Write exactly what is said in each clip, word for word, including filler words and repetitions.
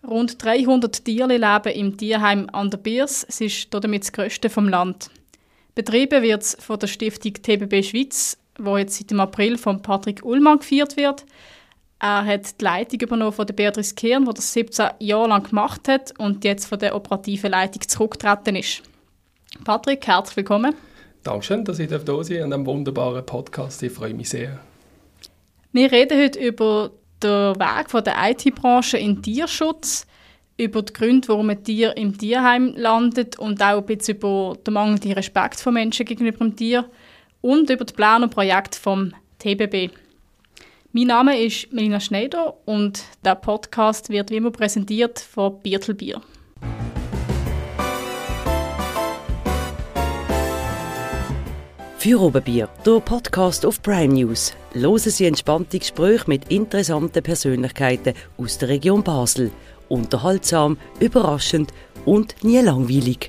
Rund dreihundert Tiere leben im Tierheim an der Biers. Es ist damit das grösste vom Land. Betrieben wird es von der Stiftung T B B Schweiz, wo jetzt seit dem April von Patrick Ullmann geführt wird. Er hat die Leitung übernommen von der Beatrice Kern, die das siebzehn Jahre lang gemacht hat und jetzt von der operativen Leitung zurückgetreten ist. Patrick, herzlich willkommen. Dankeschön, dass ich da sein darf an diesem wunderbaren Podcast. Ich freue mich sehr. Wir reden heute über den Weg von der I T-Branche in den Tierschutz, über die Gründe, warum ein Tier im Tierheim landet und auch ein bisschen über den mangelnden Respekt von Menschen gegenüber dem Tier und über die Pläne und Projekte vom T B B. Mein Name ist Melina Schneider und der Podcast wird wie immer präsentiert von Birtelbier. Für Oberbier, der Podcast auf Prime News. Hören Sie entspannte Gespräche mit interessanten Persönlichkeiten aus der Region Basel. Unterhaltsam, überraschend und nie langweilig.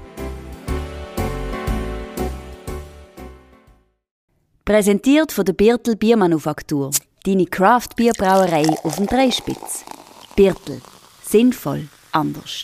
Präsentiert von der Birtel Biermanufaktur. Deine Craft-Bierbrauerei auf dem Dreispitz. Birtel. Sinnvoll anders.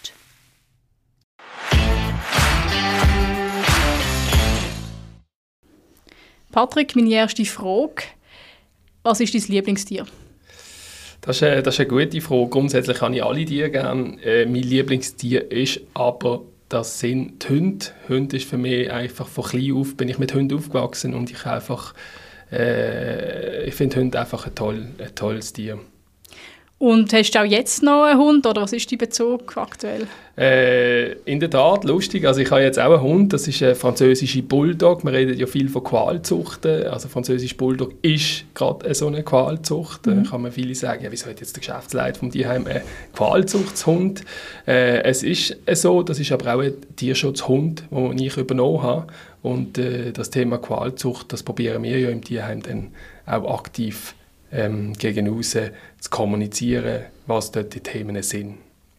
Patrick, meine erste Frage. Was ist dein Lieblingstier? Das ist, eine, das ist eine gute Frage. Grundsätzlich habe ich alle Tiere gerne. Äh, mein Lieblingstier ist aber, das sind die Hunde. Hunde ist für mich einfach von klein auf, bin ich mit Hunden aufgewachsen und ich einfach, äh, ich finde Hunde einfach ein, toll, ein tolles Tier. Und hast du auch jetzt noch einen Hund oder was ist dein Bezug aktuell? Äh, in der Tat, lustig. Also ich habe jetzt auch einen Hund, das ist ein französischer Bulldog. Wir reden ja viel von Qualzuchten. Also französischer Bulldog ist gerade so eine Qualzucht. Mhm. Kann man viele sagen, ja, wieso hat jetzt der Geschäftsleiter vom Tierheim einen Qualzuchtshund? Äh, es ist so, das ist aber auch ein Tierschutzhund, den ich übernommen habe. Und äh, das Thema Qualzucht, das probieren wir ja im Tierheim dann auch aktiv ähm, gegen aussen zu kommunizieren, was dort die Themen sind.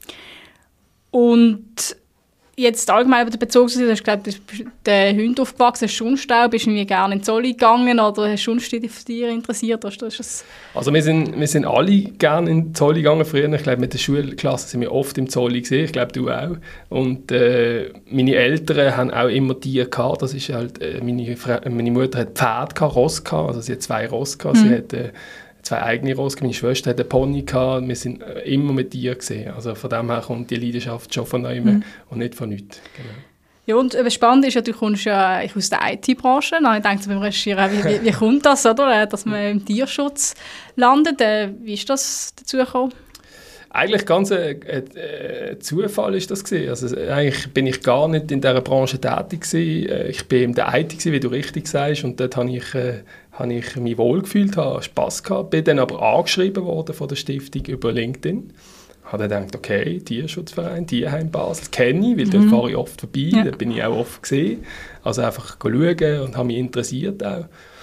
Und jetzt allgemein der Bezug, du hast gesagt, der Hund aufgewachsen, hast du sonst auch, bist du nie gerne in den Zoll gegangen oder hast du sonst dich für Tiere interessiert? Oder ist das also wir sind, wir sind alle gerne in den Zoll gegangen früher. Ich glaube, mit der Schulklasse sind wir oft im Zoll gesehen. Ich glaube, du auch. Und äh, meine Eltern haben auch immer Tiere gehabt. Das ist halt, äh, meine, meine Mutter hat Pferde gehabt, Ross gehabt. Also sie hat zwei Ross gehabt. Mhm. Sie hat äh, zwei eigene Ross. Meine Schwester hatte einen Pony gehabt. Wir sind immer mit Tieren gesehen. Also von dem her kommt die Leidenschaft schon von neuem mhm. und nicht von nichts. Genau. Ja, und was spannend ist ja, du kommst ja aus der I T-Branche. Ich denke beim Recherchieren, wie, wie, wie kommt das, oder? Dass man im Tierschutz landet? Wie ist das dazu gekommen? Eigentlich ganz ein, ein, ein Zufall ist das gewesen. Also eigentlich bin ich gar nicht in dieser Branche tätig gewesen. Ich bin in der I T gewesen, wie du richtig sagst, und dort habe ich, äh, habe ich mich wohlgefühlt, habe Spass gehabt. Bin dann aber angeschrieben worden von der Stiftung über LinkedIn. Habe dann gedacht, okay, Tierschutzverein, Tierheim Basel, kenne ich, weil dort mhm. fahre ich oft vorbei, ja. Dort bin ich auch oft gesehen. Also einfach schauen und habe mich interessiert auch.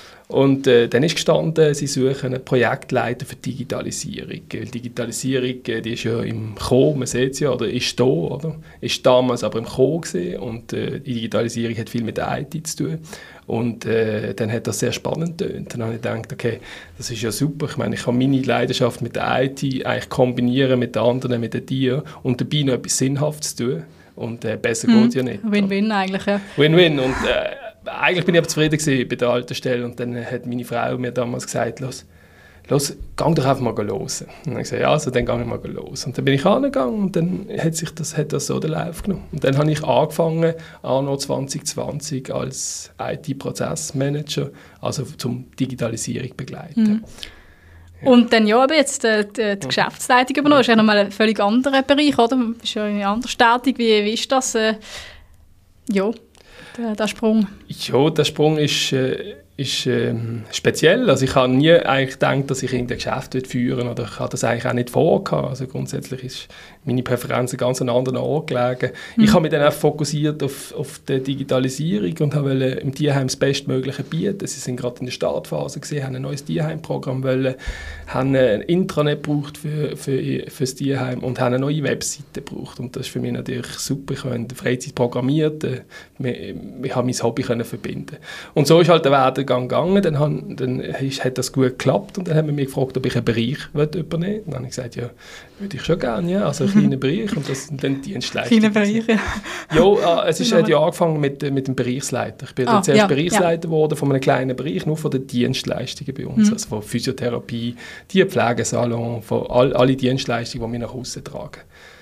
Und äh, dann ist gestanden, sie suchen einen Projektleiter für Digitalisierung. Weil Digitalisierung, äh, die ist ja im Kommen, man sieht es ja, oder ist da, oder? Ist damals aber im Kommen gewesen und äh, die Digitalisierung hat viel mit der I T zu tun. Und äh, dann hat das sehr spannend getönt. Dann habe ich gedacht, okay, das ist ja super. Ich meine, ich kann meine Leidenschaft mit der I T eigentlich kombinieren mit den anderen, mit den Tieren und dabei noch etwas Sinnhaftes tun. Und äh, besser mhm. geht es ja nicht. Win-win eigentlich, ja. Win-win. Und äh, eigentlich bin ich aber zufrieden gewesen bei der alten Stelle. Und dann hat meine Frau mir damals gesagt, los, los, geh doch einfach mal los. Und dann habe ich gesagt, ja, also dann gehe ich mal los. Und dann bin ich angegangen und dann hat sich das, hat das so den Lauf genommen. Und dann habe ich angefangen, anno zwanzig zwanzig als I T-Prozessmanager, also zum Digitalisierung begleiten. Mhm. Ja. Und dann ja, aber jetzt äh, die, die Geschäftsleitung übernommen, das ist ja nochmal ein völlig anderer Bereich, oder? Du bist ja in anders tätig. Wie, wie ist das? Äh, ja, der, der Sprung? Ja, der Sprung ist, äh, ist äh, speziell. Also ich habe nie eigentlich gedacht, dass ich irgendein Geschäft führen oder ich habe das eigentlich auch nicht vorgehabt. Also grundsätzlich ist meine Präferenz ganz an anderen Ort gelegen. Mhm. Ich habe mich dann auch fokussiert auf, auf die Digitalisierung und wollte im Tierheim das Bestmögliche bieten. Sie sind gerade in der Startphase gewesen, haben ein neues Tierheimprogramm wollen, haben ein Intranet gebraucht für, für, für das Tierheim und haben eine neue Webseite gebraucht. Und das ist für mich natürlich super. Ich habe in der Freizeit programmiert, ich habe mein Hobby können verbinden. Und so ist halt der Weg Werdegang gegangen, dann, han, dann ist, hat das gut geklappt und dann haben wir mich gefragt, ob ich einen Bereich übernehmen will. Dann habe ich gesagt, ja, würde ich schon gerne, ja, also einen kleinen Bereich und das sind dann Dienstleistungen. Kleiner Bereich, ja. Ja, es ist, hat ja angefangen mit, mit dem Bereichsleiter. Ich bin ah, zuerst ja, Bereichsleiter geworden ja. von einem kleinen Bereich, nur von den Dienstleistungen bei uns, mhm. also von Physiotherapie, Tierpflegesalon, von all, alle Dienstleistungen, die wir nach außen tragen.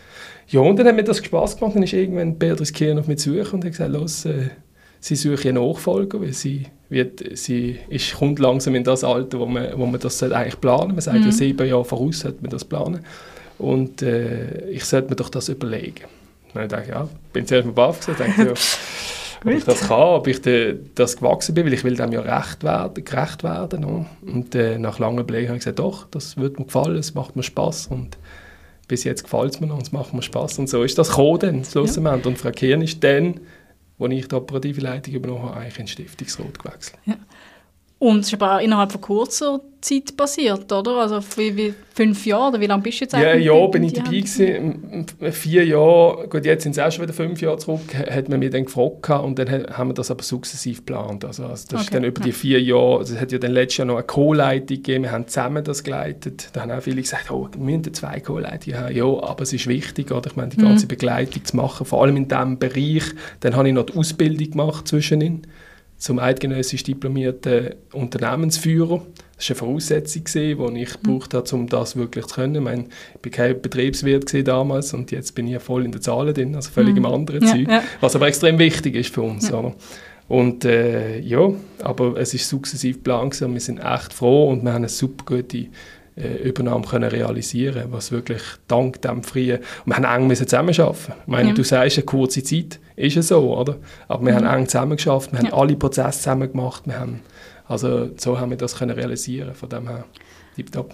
Ja, und dann hat mir das Spass gemacht, dann ist irgendwann Beatrice Kirn auf mich zu und hat gesagt, los, äh, sie suche einen Nachfolger, weil sie, wird, sie ist, kommt langsam in das Alter, wo man, wo man das eigentlich planen sollte. Man sagt mhm. ja, sieben Jahre voraus sollte man das planen. Und äh, ich sollte mir doch das überlegen. Und dann dachte ich, ja, bin zuerst mal baff gesagt, dachte, ja, ob ich das kann, ob ich de, das gewachsen bin, weil ich will dem ja recht werden, gerecht werden. No? Und äh, nach langem Überlegen habe ich gesagt, doch, das wird mir gefallen, es macht mir Spass und bis jetzt gefällt es mir noch und es macht mir Spass. Und so ist das gekommen dann, schlussendlich. Ja. Und Frau Kirn ist dann, als ich die operative Leitung übernommen habe, eigentlich ins Stiftungsrat gewechselt. Ja. Und es ist aber auch innerhalb von kurzer Zeit passiert, oder? Also wie, wie fünf Jahre, oder wie lange bist du jetzt eigentlich? Ja, ja bin ich dabei gewesen. Vier Jahre, gut, jetzt sind es auch schon wieder fünf Jahre zurück, hat man mich dann gefragt und dann haben wir das aber sukzessiv geplant. Also, also das okay. ist dann über die vier Jahre, also es hat ja dann letztes Jahr noch eine Co-Leitung gegeben, wir haben zusammen das geleitet. Da haben auch viele gesagt, oh, wir müssen zwei Co-Leitungen haben. Ja, aber es ist wichtig, oder? Ich meine, die ganze mhm. Begleitung zu machen, vor allem in diesem Bereich. Dann habe ich noch die Ausbildung gemacht zwischenin zum eidgenössisch diplomierten Unternehmensführer. Das war eine Voraussetzung, die ich gebraucht habe, um das wirklich zu können. Ich meine, ich war kein Betriebswirt damals und jetzt bin ich voll in den Zahlen drin, also völlig mhm. im anderen ja, Zeug, ja. was aber extrem wichtig ist für uns. Ja. Oder? Und äh, ja, aber es ist sukzessiv geplant und wir sind echt froh und wir haben eine super gute äh, Übernahme können realisieren, was wirklich dank dem Freien, und wir haben eng müssen zusammenarbeiten. Ich meine, ja. du sagst, eine kurze Zeit ist es so, oder? Aber wir mhm. haben eng zusammengearbeitet, wir ja. haben alle Prozesse zusammen gemacht, wir haben, also so haben wir das können realisieren, von dem her tipptopp.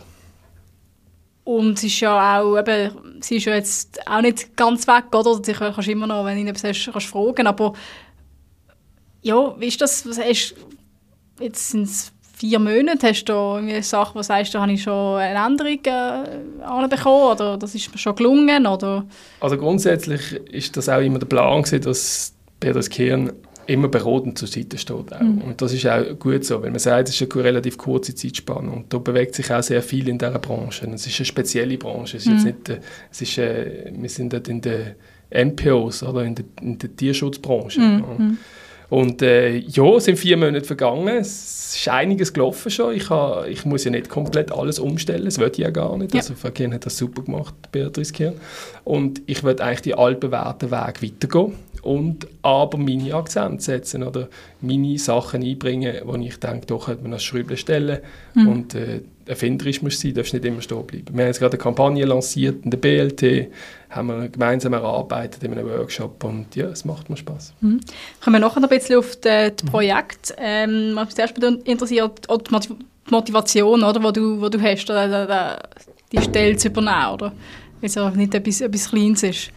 Und sie ist ja auch, eben, sie ist ja jetzt auch nicht ganz weg, oder? Du kannst immer noch, wenn du etwas hast, kannst fragen, aber ja, wie ist das, was hast, jetzt sind es vier Monate, hast du eine Sache, wo sagst, da habe ich schon eine Änderung äh, anbekommen, oder das ist mir schon gelungen, oder? Also grundsätzlich ist das auch immer der Plan gewesen, dass Beatrice Kirn immer beratend zur Seite steht. Auch. Mhm. Und das ist auch gut so, weil man sagt, es ist eine relativ kurze Zeitspanne und da bewegt sich auch sehr viel in dieser Branche. Es ist eine spezielle Branche. Es ist mhm. jetzt nicht, es ist, äh, wir sind dort in den N P Os, oder in der, in der Tierschutzbranche. Mhm. Ja. Und äh, ja, es sind vier Monate vergangen, es ist einiges gelaufen schon. Ich, ha, ich muss ja nicht komplett alles umstellen, das will ich ja gar nicht. Ja. Also Frau Kirn hat das super gemacht, Beatrice Kirn. Und ich will eigentlich die altbewährten Weg weitergehen und aber meine Akzente setzen oder meine Sachen einbringen, wo ich denke, da könnte man das Schrübeln stellen. Mhm. Und äh, erfinderisch musst du sein, darfst nicht immer stehen bleiben. Wir haben jetzt gerade eine Kampagne lanciert in der B L T, haben wir gemeinsam erarbeitet in einem Workshop und ja, es macht mir Spass. Mhm. Kommen wir nachher noch ein bisschen auf das Projekt. Ähm, was mich zuerst interessiert, die Motivation, oder, die du, wo du hast, oder, die Stelle zu übernehmen, oder? Weil es ja nicht etwas, etwas Kleines ist.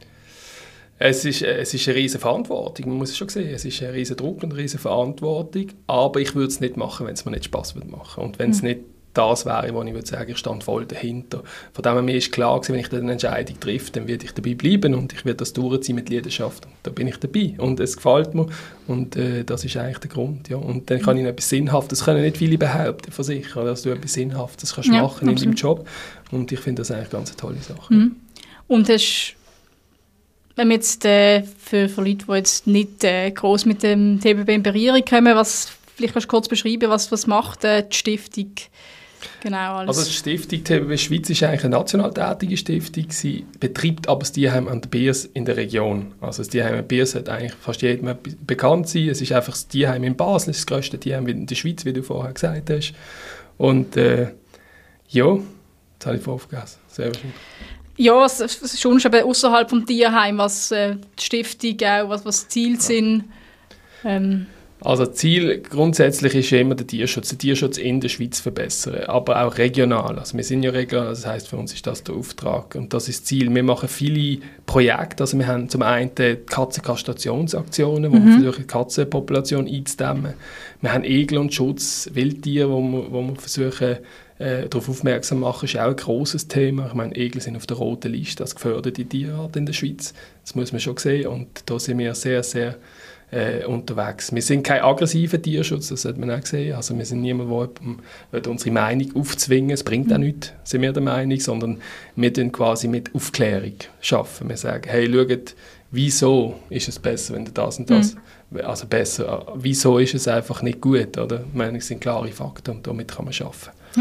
Es ist, es ist eine riesige Verantwortung, man muss es schon sehen. Es ist ein riesiger Druck und eine riesige Verantwortung, aber ich würde es nicht machen, wenn es mir nicht Spass würde machen. Und wenn es mhm. nicht das wäre, wo ich würde sagen, ich stand voll dahinter. Von dem her mir ist klar gewesen, wenn ich eine Entscheidung treffe, dann werde ich dabei bleiben und ich werde das durchziehen mit Leidenschaft. Und da bin ich dabei und es gefällt mir und äh, das ist eigentlich der Grund. Ja. Und dann kann ich noch etwas Sinnhaftes, das können nicht viele behaupten von sich, dass du etwas Sinnhaftes kannst ja, machen in deinem Job und ich finde das eigentlich ganz eine tolle Sache. Mhm. Und hast wenn wir jetzt äh, für, für Leute, die jetzt nicht äh, gross mit dem T B B in Berührung kommen, was, vielleicht kannst du kurz beschreiben, was, was macht äh, die Stiftung genau alles? Also die Stiftung T B B Schweiz ist eigentlich eine national tätige Stiftung, sie betreibt aber das Tierheim an der Biers in der Region. Also das Tierheim an der Biers hat eigentlich fast jedem bekannt sein. Es ist einfach das Tierheim in Basel, das grösste Tierheim in der Schweiz, wie du vorher gesagt hast. Und äh, ja, das habe ich vorher vergessen. Sehr wahrscheinlich. Ja, es ist schon außerhalb vom Tierheim, was äh, die Stiftung auch, was, was Ziele ja. sind. Ähm. Also Ziel grundsätzlich ist ja immer der Tierschutz, den Tierschutz in der Schweiz verbessern, aber auch regional. Also wir sind ja regional, das heisst für uns ist das der Auftrag und das ist das Ziel. Wir machen viele Projekte, also wir haben zum einen die Katzenkastrationsaktionen, wo mhm. wir versuchen, die Katzenpopulation einzudämmen. Wir haben Egel- und Schutz, Wildtiere, wo wir, wo wir versuchen, Äh, darauf aufmerksam machen, ist auch ein grosses Thema. Ich meine, Egel sind auf der roten Liste als geförderte Tierart in der Schweiz. Das muss man schon sehen. Und da sind wir sehr, sehr äh, unterwegs. Wir sind kein aggressiver Tierschutz, das hat man auch gesehen. Also wir sind niemand, der unsere Meinung aufzwingen, es bringt auch nichts, sind wir der Meinung, sondern wir tun quasi mit Aufklärung schaffen. Wir sagen, hey, schaut, wieso ist es besser, wenn du das und das, mhm. also besser, wieso ist es einfach nicht gut, oder? Ich meine, es sind klare Fakten und damit kann man arbeiten. Ja.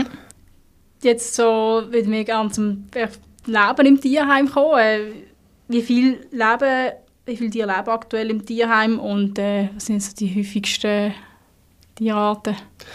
Jetzt so, würde wir gerne zum Leben im Tierheim kommen. Wie viel leben, wie viele Tiere leben aktuell im Tierheim und äh, was sind so die häufigsten Tierarten?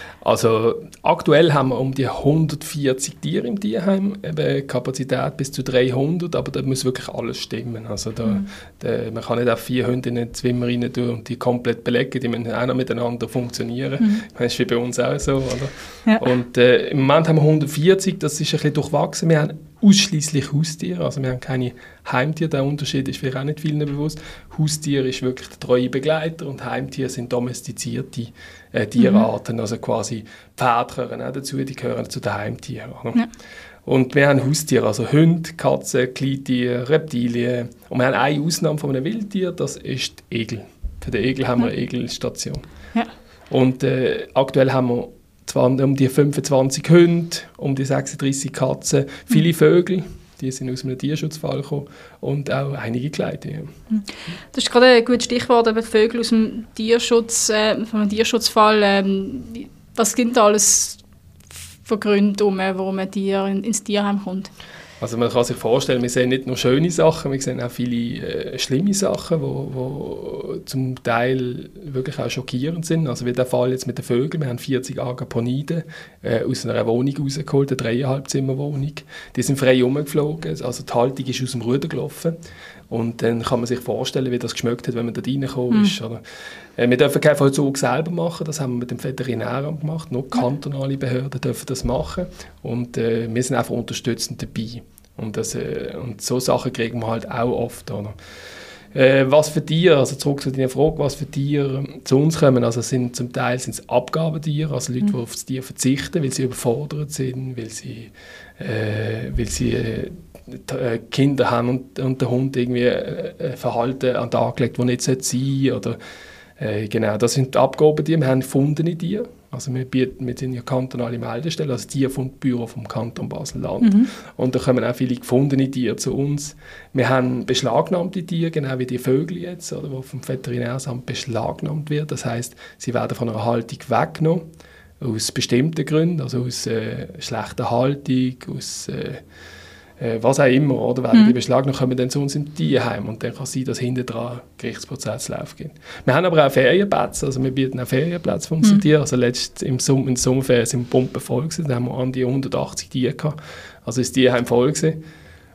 Also aktuell haben wir um die hundertvierzig Tiere im Tierheim, eben Kapazität bis zu dreihundert, aber da muss wirklich alles stimmen. Also da, mhm. da, man kann nicht auf vier Hunde in ein Zimmer rein tun und die komplett belegen, die müssen auch noch miteinander funktionieren. Mhm. Das ist wie bei uns auch so. Oder? Ja. Und äh, im Moment haben wir hundertvierzig, das ist ein bisschen durchwachsen. Wir haben ausschließlich Haustiere, also wir haben keine Heimtiere, der Unterschied ist vielleicht auch nicht vielen bewusst. Haustier ist wirklich der treue Begleiter und Heimtiere sind domestizierte äh, Tierarten, mhm. also quasi Pferde gehören auch dazu, die gehören zu den Heimtieren. Ja. Und wir haben Haustiere, also Hunde, Katzen, Kleintiere, Reptilien und wir haben eine Ausnahme von einem Wildtier, das ist die Egel. Für den Egel haben wir eine Egelstation. Ja. Und äh, aktuell haben wir zwar um die fünfundzwanzig Hunde, um die sechsunddreissig Katzen, viele mhm. Vögel, die sind aus einem Tierschutzfall gekommen und auch einige Kleine. Ja. Das ist gerade ein gutes Stichwort, eben Vögel aus dem Tierschutz, äh, von einem Tierschutzfall. Ähm, was gibt da alles für Gründe, um, warum ein Tier in, ins Tierheim kommt? Also man kann sich vorstellen, wir sehen nicht nur schöne Sachen, wir sehen auch viele äh, schlimme Sachen, die wo, wo zum Teil wirklich auch schockierend sind. Also wie der Fall jetzt mit den Vögeln, wir haben vierzig Agaponiden äh, aus einer Wohnung rausgeholt, eine dreieinhalb Zimmer Wohnung. Die sind frei rumgeflogen, also die Haltung ist aus dem Ruder gelaufen. Und dann kann man sich vorstellen, wie das geschmeckt hat, wenn man da reingekommen mhm. ist. Oder? Äh, wir dürfen keinen Vollzug selber machen, das haben wir mit dem Veterinäramt gemacht. Nur kantonale Behörden dürfen das machen. Und äh, wir sind einfach unterstützend dabei. Und, das, äh, und so Sachen kriegen wir halt auch oft. Oder? Äh, was für Tiere, also zurück zu deiner Frage, was für Tiere zu uns kommen, also sind zum Teil sind es Abgabentiere, also Leute, mhm. die auf das Tier verzichten, weil sie überfordert sind, weil sie, äh, weil sie äh, Kinder haben und, und der Hund irgendwie äh, Verhalten an den Tag legt, das nicht sein sollte. Oder, äh, genau, das sind die Abgabentiere. Wir haben gefundene Tiere. Also wir, bieten, wir sind ja kantonale Meldestelle, also Tierfundbüro vom Kanton Basel-Land. Mhm. Und da kommen auch viele gefundene Tiere zu uns. Wir haben beschlagnahmte Tiere, genau wie die Vögel jetzt, oder, die vom Veterinärsamt beschlagnahmt werden. Das heisst, sie werden von einer Haltung weggenommen, aus bestimmten Gründen, also aus äh, schlechter Haltung, aus äh, was auch immer, oder? Werden mhm. die beschlagnahmt, kommen dann zu uns im Tierheim und dann kann es sein, dass hinten dran Gerichtsprozess laufen. Wir haben aber auch Ferienplätze, also wir bieten auch Ferienplätze für unsere mhm. Tiere. Also letzt im Sommer, in der Sommerferien sind wir pumpenvoll gewesen, da haben wir an die hundertachtzig Tiere gehabt. Also ist das Tierheim voll gewesen.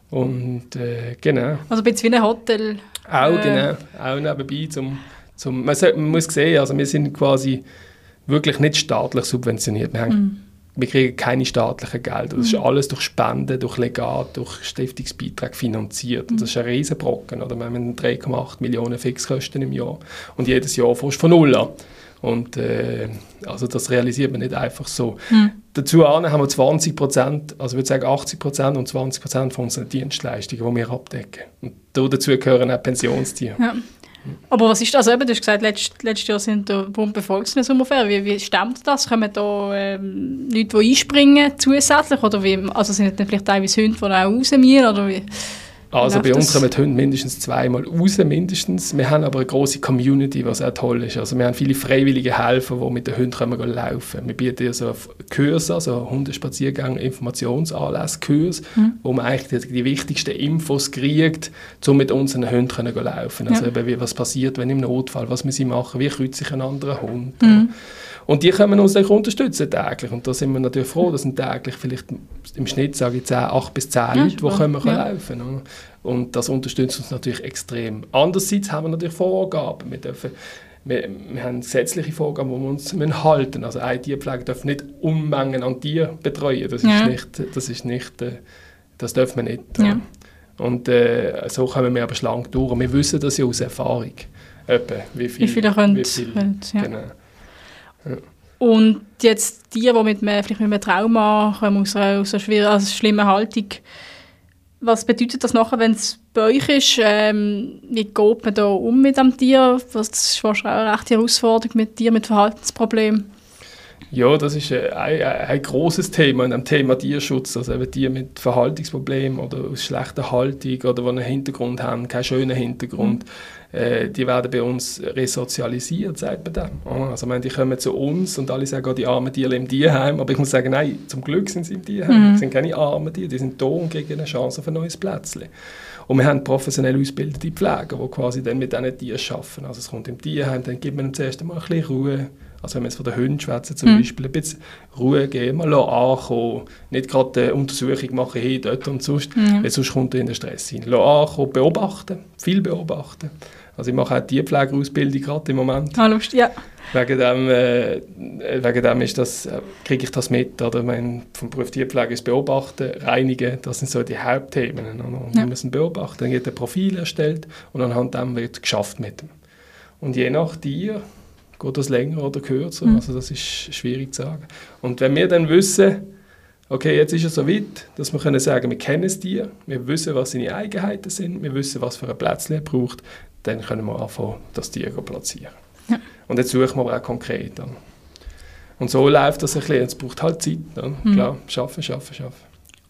Und äh, genau. Also ein bisschen wie ein Hotel. Auch, äh. genau. Auch nebenbei. Zum, zum, man, soll, man muss sehen, also wir sind quasi wirklich nicht staatlich subventioniert. Wir haben mhm. Wir kriegen keine staatlichen Gelder. Das ist alles durch Spenden, durch Legat, durch Stiftungsbeiträge finanziert. Und das ist ein Riesenbrocken. Oder? Wir haben drei Komma acht Millionen Fixkosten im Jahr. Und jedes Jahr fährst du von null an. Und äh, also das realisiert man nicht einfach so. Mhm. Dazu haben wir zwanzig Prozent, also ich würde sagen achtzig Prozent und zwanzig Prozent von unseren Dienstleistungen, die wir abdecken. Und dazu gehören auch Pensionstiere. Ja. Aber was ist das? Also, du hast gesagt, letzt, letztes Jahr sind da pumpenvoll in der Sommerferien. Wie, wie stimmt das? Kommen da ähm, Leute, die einspringen zusätzlich? Oder wie, also sind das vielleicht teilweise Hunde, die auch raus müssen? Oder wie? Also bei uns kommen die Hunde mindestens zweimal raus, mindestens. Wir haben aber eine grosse Community, was auch toll ist. Also wir haben viele freiwillige Helfer, die mit den Hunden kommen laufen. Wir bieten also Kurse, also Hundespaziergänge, Informationsanlässe, Kurse, mhm. wo man eigentlich die, die wichtigsten Infos kriegt, um mit unseren Hunden können laufen. Also ja. eben, wie, was passiert, wenn im Notfall, was müssen sie machen, wie kreuzt sich ein anderer Hund. Mhm. Und die können uns auch unterstützen täglich. Und da sind wir natürlich froh, dass sind täglich vielleicht im Schnitt, sage ich, zehn, acht bis zehn ja, Leute, die können, können ja. laufen können. Und das unterstützt uns natürlich extrem. Andererseits haben wir natürlich Vorgaben. Wir, dürfen, wir, wir haben gesetzliche Vorgaben, die wir uns müssen halten. Also eine Tierpflege darf nicht Unmengen an Tieren betreuen. Das ja. ist nicht, das ist nicht, das dürfen wir nicht. Ja. Und äh, so kommen wir aber schlank durch. Und wir wissen das ja aus Erfahrung. Etwa, wie, viel, wie viele könnt, wie viel, könnt ja. Genau. Ja. Und jetzt die, die mit, einem, vielleicht mit einem Trauma kommen, aus einer, aus einer schwierigen, also schlimmen Haltung, was bedeutet das nachher, wenn es bei euch ist? Ähm, wie geht man da um mit dem Tier? Das ist wahrscheinlich auch eine rechte Herausforderung mit Tieren mit Verhaltensproblemen. Ja, das ist ein, ein, ein grosses Thema in dem Thema Tierschutz. Also eben die mit Verhaltensproblemen oder aus schlechter Haltung oder die einen Hintergrund haben, keinen schönen Hintergrund, mhm. äh, die werden bei uns resozialisiert, sagt man dem. Also ich meine, die kommen zu uns und alle sagen, oh, die armen Tiere im Tierheim. Aber ich muss sagen, nein, zum Glück sind sie im Tierheim. Mhm. Das sind keine armen Tiere, die sind da und kriegen eine Chance auf ein neues Plätzchen. Und wir haben professionell ausgebildete Pfleger, die quasi dann mit diesen Tieren arbeiten. Also es kommt im Tierheim, dann gibt man ihm zuerst einmal ein bisschen Ruhe. Also wenn wir jetzt von den Hunden schwätzen, zum mhm. Beispiel, ein bisschen Ruhe geben, mal ankommen, nicht gerade eine Untersuchung machen, hier, dort und sonst, mhm. weil sonst kommt er in den Stress hinein. Ankommen, beobachten, viel beobachten. Also ich mache auch Tierpflegerausbildung gerade im Moment. Ah, lustig, ja. Wegen dem, äh, wegen dem ist das, äh, kriege ich das mit. Oder? Mein, vom Beruf Tierpflege ist Beobachten, Reinigen, das sind so die Hauptthemen. Und ja. Wir müssen beobachten, dann wird ein Profil erstellt und anhand dem wird geschafft mit dem. Und je nach Tier geht das länger oder kürzer, mhm. also das ist schwierig zu sagen. Und wenn wir dann wissen, okay, jetzt ist es so weit, dass wir können sagen, wir kennen das Tier, wir wissen, was seine Eigenheiten sind, wir wissen, was für ein Plätzchen er braucht, dann können wir anfangen, das Tier zu platzieren. Ja. Und jetzt suchen wir aber auch konkret an. Und so läuft das ein bisschen, es braucht halt Zeit, ja? Mhm. Klar, schaffen, schaffen, schaffen.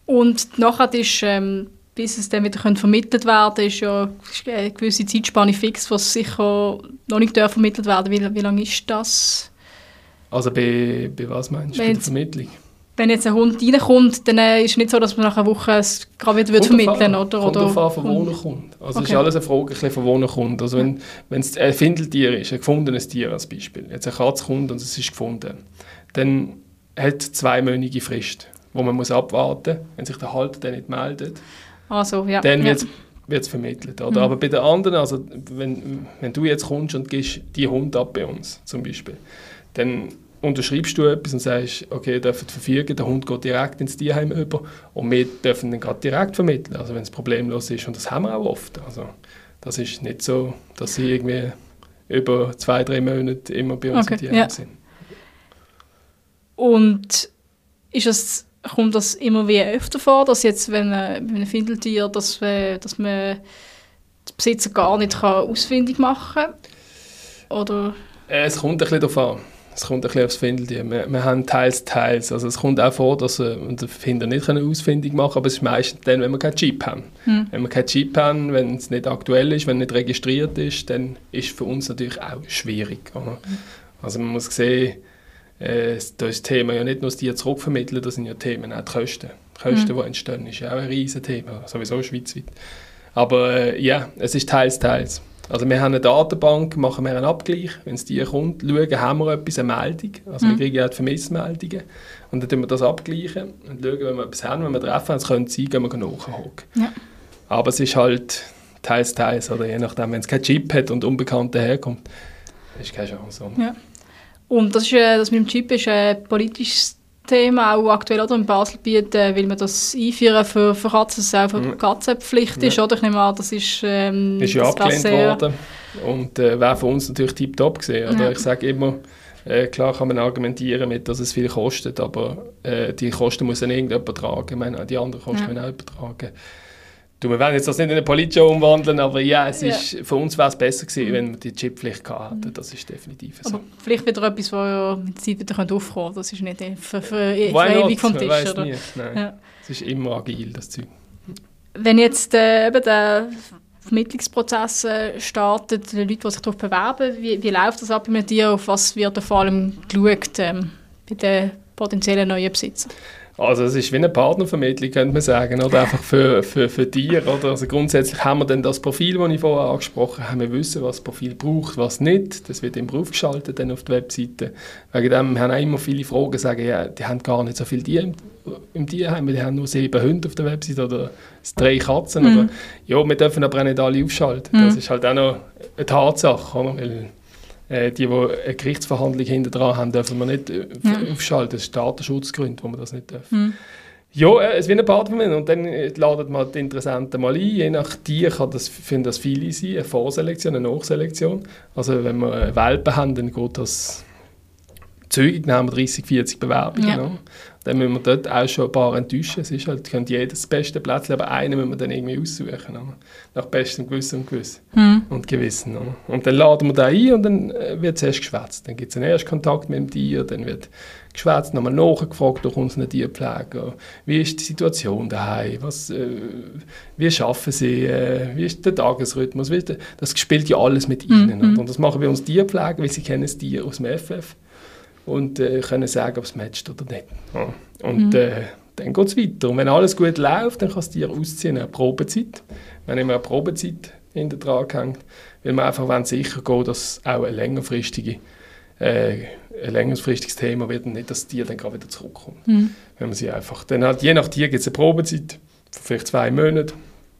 Und nachher ist, ähm, bis es dann wieder vermittelt werden kann, ist ja eine gewisse Zeitspanne fix, was sicher noch nicht vermittelt werden. Wie, wie lange ist das? Also bei, bei was meinst du, bei der Vermittlung? Wenn jetzt ein Hund reinkommt, dann ist es nicht so, dass man nach einer Woche es gerade wieder vermitteln wird, oder? Kommt darauf an, von wo er kommt. Also es okay. ist alles eine Frage, von wo er kommt. Also wenn ja. es ein Findeltier ist, ein gefundenes Tier als Beispiel, jetzt eine Katze kommt und es ist gefunden, dann hat es zweimonige Frist, wo man muss abwarten muss, wenn sich der Halter dann nicht meldet. Also, ja. Dann wird es ja. vermittelt. Oder? Mhm. Aber bei den anderen, also wenn, wenn du jetzt kommst und gibst die Hund ab bei uns zum Beispiel, dann unterschreibst du etwas und sagst, okay, ihr dürft verfügen, der Hund geht direkt ins Tierheim über und wir dürfen dann gerade direkt vermitteln, also wenn es problemlos ist. Und das haben wir auch oft. Also das ist nicht so, dass sie irgendwie über zwei, drei Monate immer bei uns okay. im Tierheim ja. sind. Und ist es kommt das immer wie öfter vor, dass jetzt, wenn man ein Findeltier, dass, wir, dass man den Besitzer gar nicht kann ausfindig machen kann? Oder? Es kommt ein bisschen darauf an. Es kommt ein bisschen aufs Findeltier. Wir, wir haben teils, teils. Also es kommt auch vor, dass wir den Finder nicht ausfindig machen können, aber es ist meistens dann, wenn wir keinen Chip haben. Hm. Wenn wir keinen Chip haben, wenn es nicht aktuell ist, wenn es nicht registriert ist, dann ist es für uns natürlich auch schwierig. Oder? Hm. Also man muss sehen, äh, das ist das Thema ja nicht nur das Tier zurückvermitteln, das sind ja Themen, auch die Kosten. Die Kosten, hm. die entstehen, ist ja auch ein riesen Thema, sowieso schweizweit. Aber äh, ja, es ist teils, teils. Also wir haben eine Datenbank, machen wir einen Abgleich, wenn das Tier kommt, schauen, haben wir etwas, eine Meldung, also mhm. wir kriegen ja die Vermissmeldungen und dann tun wir das abgleichen und schauen, wenn wir etwas haben, wenn wir treffen, es könnte sein, gehen wir nachhaken. Ja. Aber es ist halt teils, teils, oder je nachdem, wenn es keinen Chip hat und unbekannt daherkommt, ist keine Chance. Ja. Und das, ist, das mit dem Chip ist ein politisches Thema, auch aktuell oder im Baselbiet, äh, will man das einführen für, für Katzen, dass es auch für Katzen Pflicht ist, ja. oder? Ich nehme an, das ist... Ähm, ist ja abgelehnt worden und äh, wäre für uns natürlich tiptop gewesen. Oder? Ja. Ich sage immer, äh, klar kann man argumentieren mit, dass es viel kostet, aber äh, die Kosten muss dann irgendjemand tragen. Ich meine, die anderen Kosten ja. müssen auch jemand tragen. Du, wir werden jetzt das nicht in eine Politshow umwandeln, aber ja, es ist, ja. für uns wäre es besser gewesen, wenn wir die Chip-Pflicht hatten. Das ist definitiv so. Aber vielleicht wieder etwas, das ja mit der Zeit wieder aufkommen könnte. Das ist nicht für, für, für ewig vom Tisch, weiss oder? Nie. Nein, ja. Es ist immer agil, das Zeug. Wenn jetzt äh, eben der Vermittlungsprozess äh, startet, die Leute, die sich darauf bewerben, wie, wie läuft das ab mit dir? Auf was wird da vor allem geschaut ähm, bei den potenziellen neuen Besitzern? Also es ist wie eine Partnervermittlung, könnte man sagen, oder einfach für, für, für Tiere. Oder? Also grundsätzlich haben wir dann das Profil, das ich vorher angesprochen habe. Wir wissen, was das Profil braucht, was nicht. Das wird immer aufgeschaltet dann auf der Webseite. Wegen dem wir haben auch immer viele Fragen, sagen, ja, die haben gar nicht so viele Tiere im, im Tierheim, die haben nur sieben Hunde auf der Webseite oder drei Katzen. Mhm. Oder, ja, wir dürfen aber auch nicht alle aufschalten. Mhm. Das ist halt auch noch eine Tatsache, oder? Weil die, die eine Gerichtsverhandlung hinter dran haben, dürfen wir nicht äh, ja. aufschalten. Das ist Datenschutzgrund, wo man das nicht dürfen. Mhm. Ja, äh, es ist wie ein Partner und dann äh, ladet man die Interessenten mal ein. Je nach Tier kann das, können das viele sein, eine Vorselektion, eine Nachselektion. Also wenn wir Welpen haben, dann geht das Zügig nehmen wir dreissig, vierzig Bewerbungen. Ja. No? Dann müssen wir dort auch schon ein paar enttäuschen. Es ist halt, könnte jedes das beste Plätzchen, aber einen müssen wir dann irgendwie aussuchen. No? Nach bestem Gewissen und Gewissen. Hm. Und Gewissen. No? Und dann laden wir da ein und dann wird zuerst geschwätzt. Dann gibt es einen Erstkontakt mit dem Tier, dann wird geschwätzt, nochmal nachgefragt durch unseren Tierpfleger. Wie ist die Situation daheim? Was, äh, wie arbeiten sie? Äh, wie ist der Tagesrhythmus? Wie ist der, das spielt ja alles mit ihnen. Mhm. Und das machen wir uns Tierpfleger, weil sie kennen das Tier aus dem F F und äh, können sagen, ob es matcht oder nicht. Ja. Und mhm. äh, dann geht es weiter. Und wenn alles gut läuft, dann kann das Tier ausziehen, eine Probezeit. Wenn immer eine Probezeit hinter dran hängt, weil wir einfach sicher gehen, dass auch eine längerfristige Äh, ein längerfristiges Thema wird und nicht, dass das Tier dann gerade wieder zurückkommt. Mhm. Wenn man sie einfach, dann halt, je nach Tier gibt es eine Probezeit, vielleicht zwei Monate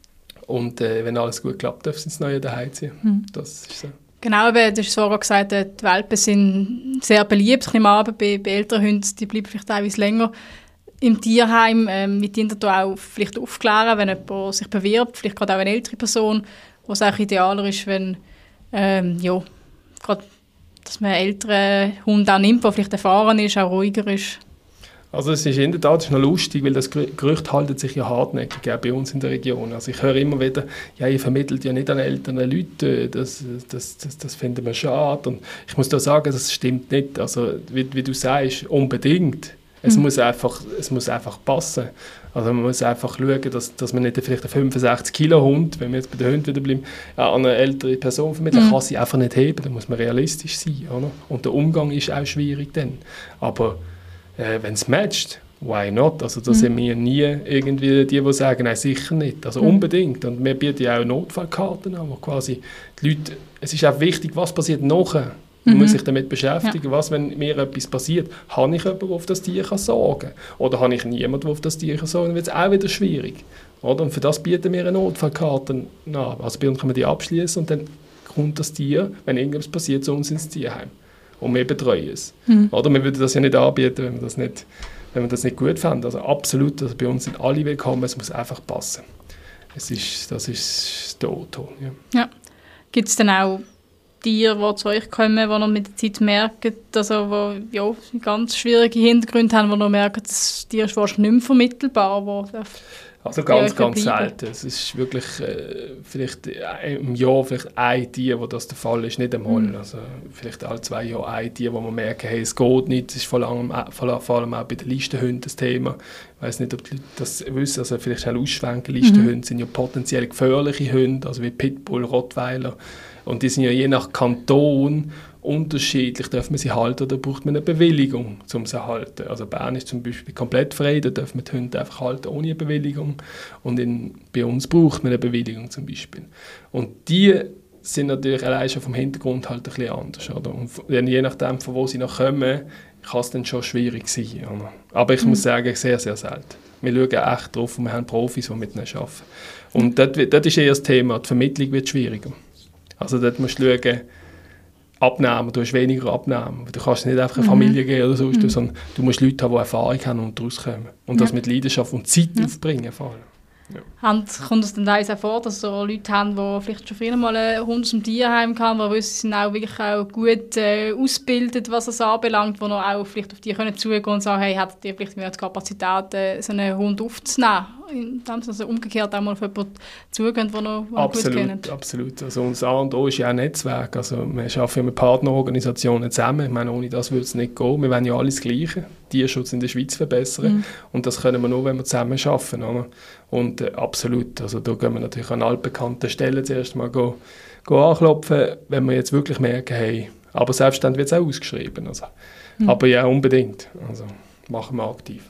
und äh, wenn alles gut klappt, dürfen sie ins neue daheim ziehen. Mhm. Das ist so. Genau, du hast vorher gesagt, die Welpen sind sehr beliebt. Ich nehme an, bei, bei älteren Hunden, die bleiben vielleicht teilweise länger im Tierheim. Ähm, mit ihnen auch vielleicht aufklären, wenn jemand sich bewirbt, vielleicht gerade auch eine ältere Person, wo es auch idealer ist, wenn ähm, ja, gerade dass man einen älteren Hund auch nimmt, der vielleicht erfahren ist, auch ruhiger ist. Also es ist in der Tat ist noch lustig, weil das Gerücht haltet sich ja hartnäckig auch bei uns in der Region. Also ich höre immer wieder, ja, ihr vermittelt ja nicht an älteren Leuten, das, das, das, das finden wir schade. Und ich muss da sagen, das stimmt nicht. Also wie, wie du sagst, unbedingt. Es, mhm. muss einfach, es muss einfach passen. Also man muss einfach schauen, dass, dass man nicht vielleicht einen fünfundsechzig Kilo Hund, wenn wir jetzt bei den Hunden wieder bleiben, an eine ältere Person vermitteln, mhm. kann sie einfach nicht heben. Da muss man realistisch sein. Oder? Und der Umgang ist auch schwierig dann. Aber äh, wenn es matcht, why not? Also da mhm. sind wir nie irgendwie die, die sagen, nein, sicher nicht. Also mhm. unbedingt. Und wir bieten ja auch Notfallkarten an, wo quasi die Leute, es ist auch wichtig, was passiert nachher. Man mhm. muss sich damit beschäftigen, ja. was, wenn mir etwas passiert, habe ich jemanden, der auf das Tier sorgen kann? Oder habe ich niemanden, der auf das Tier sorgen kann? Dann wird es auch wieder schwierig. Oder? Und für das bieten wir eine Notfallkarte an. Also bei uns kann man die abschließen und dann kommt das Tier, wenn irgendwas passiert, zu uns ins Tierheim. Und wir betreuen es. Mhm. Oder wir würden das ja nicht anbieten, wenn wir das nicht, wenn wir das nicht gut fänden. Also absolut, also bei uns sind alle willkommen, es muss einfach passen. Es ist, das ist der O-Ton. Ja. Ja. Gibt es dann auch Tiere, die zu euch kommen, die noch mit der Zeit merken, also die ja, ganz schwierige Hintergründe haben, die noch merken, das Tier ist wahrscheinlich nicht mehr vermittelbar? Wo also ganz, ganz selten. Es ist wirklich äh, vielleicht im Jahr vielleicht ein Tier, wo das der Fall ist, nicht einmal. Mhm. Also vielleicht alle zwei Jahre ein Tier, wo man merkt, hey, es geht nicht. Das ist vor allem, vor allem auch bei den Listenhunden das Thema. Ich weiss nicht, ob die Leute das wissen, also vielleicht auch ausschwenken. Listenhunde mhm. sind ja potenziell gefährliche Hunde, also wie Pitbull, Rottweiler. Und die sind ja je nach Kanton unterschiedlich. Darf man sie halten oder braucht man eine Bewilligung, um sie zu halten? Also Bern ist zum Beispiel komplett frei, da darf man die Hunde einfach halten ohne eine Bewilligung. Und in, bei uns braucht man eine Bewilligung zum Beispiel. Und die sind natürlich allein schon vom Hintergrund halt ein bisschen anders. Oder? Und je nachdem, von wo sie noch kommen, kann es dann schon schwierig sein. Oder? Aber ich mhm. muss sagen, sehr, sehr selten. Wir schauen echt drauf und wir haben Profis, die mit ihnen arbeiten. Und dort, dort ist eher das Thema, die Vermittlung wird schwieriger. Also dort musst du schauen, Abnehmen, du hast weniger Abnehmen. Du kannst nicht einfach eine mhm. Familie geben oder so, mhm. sondern du musst Leute haben, die Erfahrung haben und daraus kommen. Und ja. das mit Leidenschaft und Zeit ja. aufbringen. Vor allem. Ja. Kommt es dann teilweise auch vor, dass so Leute haben, die vielleicht schon früher mal einen Hund aus dem Tierheim haben, die wissen, sie sind auch wirklich auch gut äh, ausgebildet, was das anbelangt, die noch auch vielleicht auf die können zugehen und sagen, hey, habt ihr vielleicht mehr die Kapazität, äh, so einen Hund aufzunehmen? Also umgekehrt auch mal auf jemanden zugehen, den noch gut kennt. Absolut. Also unser A und O ist ja auch ein Netzwerk. Also wir arbeiten ja mit Partnerorganisationen zusammen. Ich meine, ohne das würde es nicht gehen. Wir wollen ja alles Gleiche. Tierschutz in der Schweiz verbessern. Mhm. Und das können wir nur, wenn wir zusammen arbeiten. Oder? Und äh, absolut. Also da gehen wir natürlich an altbekannten Stellen zuerst mal go, go anklopfen, wenn wir jetzt wirklich merken, hey, aber selbst dann wird es auch ausgeschrieben. Also. Mhm. Aber ja, unbedingt. Also machen wir aktiv.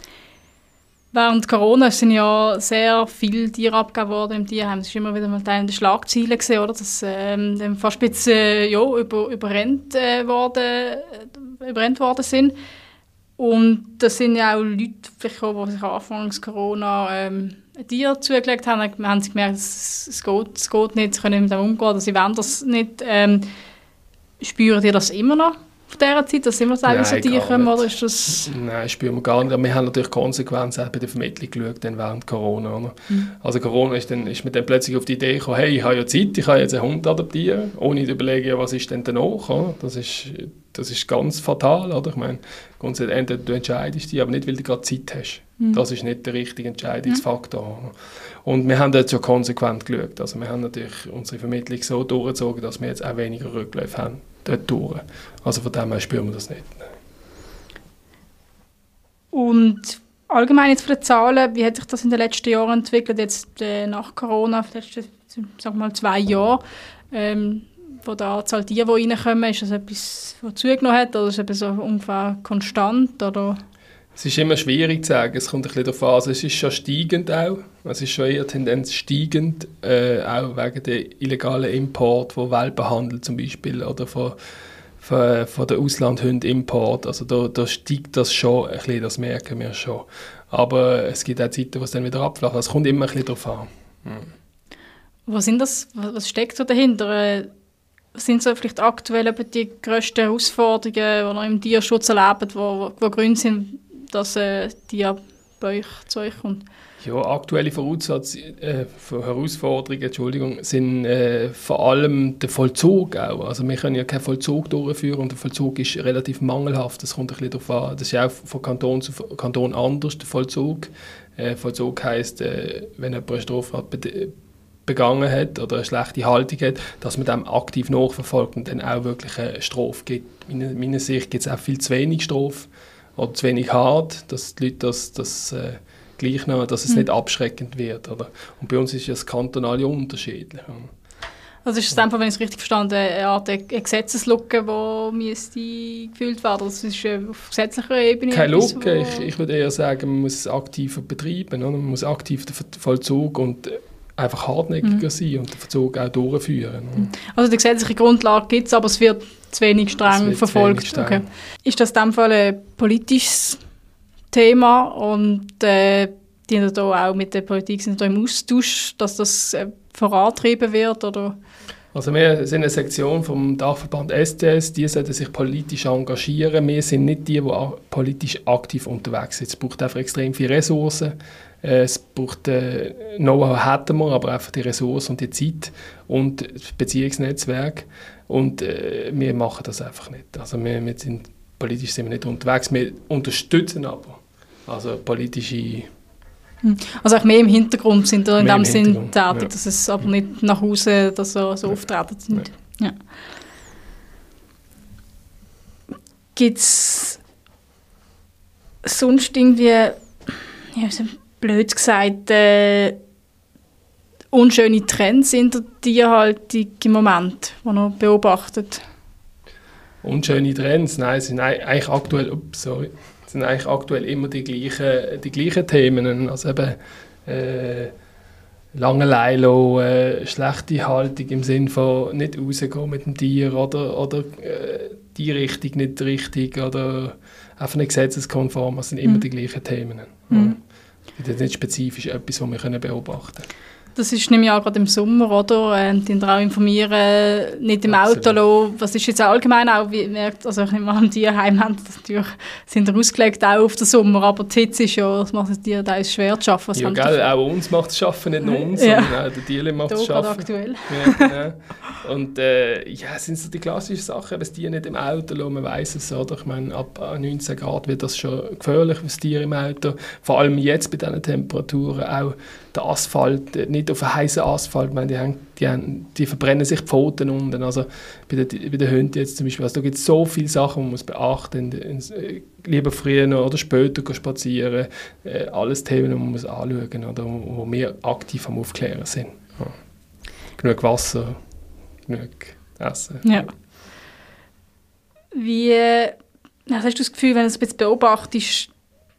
Während Corona sind ja sehr viele Tiere abgegeben worden im Tierheim. Es ist immer wieder mal Teil der Schlagzeilen gesehen, oder? Dass ähm, fast ein bisschen äh, ja, über, überrennt, äh, worden, äh, überrennt worden sind. Und das sind ja auch Leute, vielleicht auch, die sich anfangs Corona ähm, ein Tier zugelegt haben. Wir haben sie gemerkt, es, es, geht, es geht nicht, sie können mit dem umgehen, oder sie wollen das nicht. Ähm, spüren die das immer noch? Auf dieser Zeit, dass immer teilweise Tiere kommen, oder ist das... Nein, spüren wir gar nicht. Wir haben natürlich Konsequenzen auch bei der Vermittlung geschaut, dann während Corona. Oder? Mhm. Also Corona ist, dann, ist mir dann plötzlich auf die Idee gekommen, hey, ich habe ja Zeit, ich kann jetzt einen Hund adoptieren, ohne zu überlegen, was ist denn danach. Oder? Das ist, das ist ganz fatal, oder? Ich meine, grundsätzlich, entweder du entscheidest dich, aber nicht, weil du gerade Zeit hast. Mhm. Das ist nicht der richtige Entscheidungsfaktor. Mhm. Und wir haben dort schon konsequent geschaut. Also wir haben natürlich unsere Vermittlung so durchgezogen, dass wir jetzt auch weniger Rückläufe haben dort durch. Also von dem her spüren wir das nicht. Und allgemein jetzt von den Zahlen, wie hat sich das in den letzten Jahren entwickelt, jetzt äh, nach Corona, die letzten, sag mal, zwei Jahre, ähm, wo die Anzahl Tiere, die reinkommen, ist das etwas, das zugenommen hat, oder ist es so ungefähr konstant? Oder? Es ist immer schwierig zu sagen, es kommt ein bisschen darauf an. Also es ist schon steigend auch, es ist schon eher Tendenz steigend, äh, auch wegen der illegalen Import von Welpenhandel zum Beispiel oder von, von, von der Auslandhund-Import. Also da, da steigt das schon ein bisschen, das merken wir schon. Aber es gibt auch Zeiten, wo es dann wieder abflacht. Es kommt immer ein bisschen darauf an. Hm. Was sind das, was steckt so dahinter? Was sind so vielleicht aktuell die grössten Herausforderungen, die ihr im Tierschutz erlebt, wo, wo Gründe sind, dass äh, Tier bei euch zu euch kommt? Ja, aktuelle Vorausatz, äh, Herausforderungen Entschuldigung, sind äh, vor allem der Vollzug auch. Also wir können ja keinen Vollzug durchführen und der Vollzug ist relativ mangelhaft. Das kommt ein bisschen darauf an. Das ist auch von Kanton zu Kanton anders, der Vollzug. Äh, Vollzug heisst, äh, wenn jemand eine Straftat be- begangen hat oder eine schlechte Haltung hat, dass man dem aktiv nachverfolgt und dann auch wirklich eine Strafe gibt. In meiner Sicht gibt es auch viel zu wenig Strafe oder zu wenig hart, dass die Leute das, das äh, gleich nehmen, dass es mhm. nicht abschreckend wird. Oder? Und bei uns ist das kantonal unterschiedlich. Also ist es einfach, wenn ich es richtig verstanden habe, eine Art eine Gesetzeslücke, die müsste gefüllt werden? Das ist auf gesetzlicher Ebene? Keine Lücke, ich, ich würde eher sagen, man muss es aktiver betreiben. Oder? Man muss aktiv den Vollzug und einfach hartnäckiger mhm. sein und den Vollzug auch durchführen. Also die gesetzliche Grundlage gibt es, aber es wird zu wenig streng verfolgt. Wenig streng. Okay. Ist das in diesem Fall ein politisches Thema und äh, die da auch mit der Politik sind da im Austausch, dass das äh, vorantrieben wird? Oder? Also wir sind eine Sektion vom Dachverband S T S, die sollten sich politisch engagieren. Wir sind nicht die, die politisch aktiv unterwegs sind. Es braucht einfach extrem viele Ressourcen. Es braucht äh, Know-how, hätten wir, aber einfach die Ressourcen und die Zeit und das Beziehungsnetzwerk. Und äh, wir machen das einfach nicht. Also wir, wir sind, politisch sind wir nicht unterwegs. Wir unterstützen aber also politische... Also auch mehr im Hintergrund sind wir in dem Sinn tätig, ja. dass es aber nicht nach Hause dass so, so auftreten sind. Ja. Gibt es sonst irgendwie, ja, so blöd gesagt, äh, unschöne Trends in der Tierhaltung im Moment, die man beobachtet? Unschöne Trends? Nein, es sind eigentlich aktuell... Ups, sorry. Es sind eigentlich aktuell immer die gleichen, die gleichen Themen. Also eben äh, Langeweile, äh, schlechte Haltung im Sinne von nicht rausgehen mit dem Tier oder, oder äh, die Richtung nicht richtig oder einfach nicht gesetzeskonform. Das sind immer mhm. die gleichen Themen. Mhm. Das ist nicht spezifisch etwas, was wir beobachten können. Das ist nämlich auch gerade im Sommer, oder? Ähm, die auch informieren, nicht im Absolut. Auto lassen. Was ist jetzt allgemein auch, wie merkt, also ich nehme an, Tierheim haben natürlich, sind ausgelegt auch auf den Sommer, aber die Hitze ist ja, das macht es dir da schwer zu arbeiten. Ja, gell, auch uns macht es Schaffen, nicht nur uns, ja. sondern auch der Tier macht es Schaffen. aktuell. Ja, genau. Und äh, ja, es sind so die klassischen Sachen, aber das Tier nicht im Auto lassen, man weiss es, oder? Ich meine, ab neunzehn Grad wird das schon gefährlich, das Tier im Auto. Vor allem jetzt bei diesen Temperaturen auch der Asphalt, nicht auf einen heißen Asphalt, ich meine, die, haben, die, haben, die verbrennen sich die Pfoten unten, also bei den, bei den Hunden jetzt zum Beispiel, also da gibt es so viele Sachen, die man muss beachten muss, lieber früher oder später spazieren, äh, alles Themen, die man muss anschauen muss, oder, wo wir aktiv am Aufklären sind. Ja. Genug Wasser, genug Essen. Ja. Wie was hast du das Gefühl, wenn du es ein bisschen beobachtest,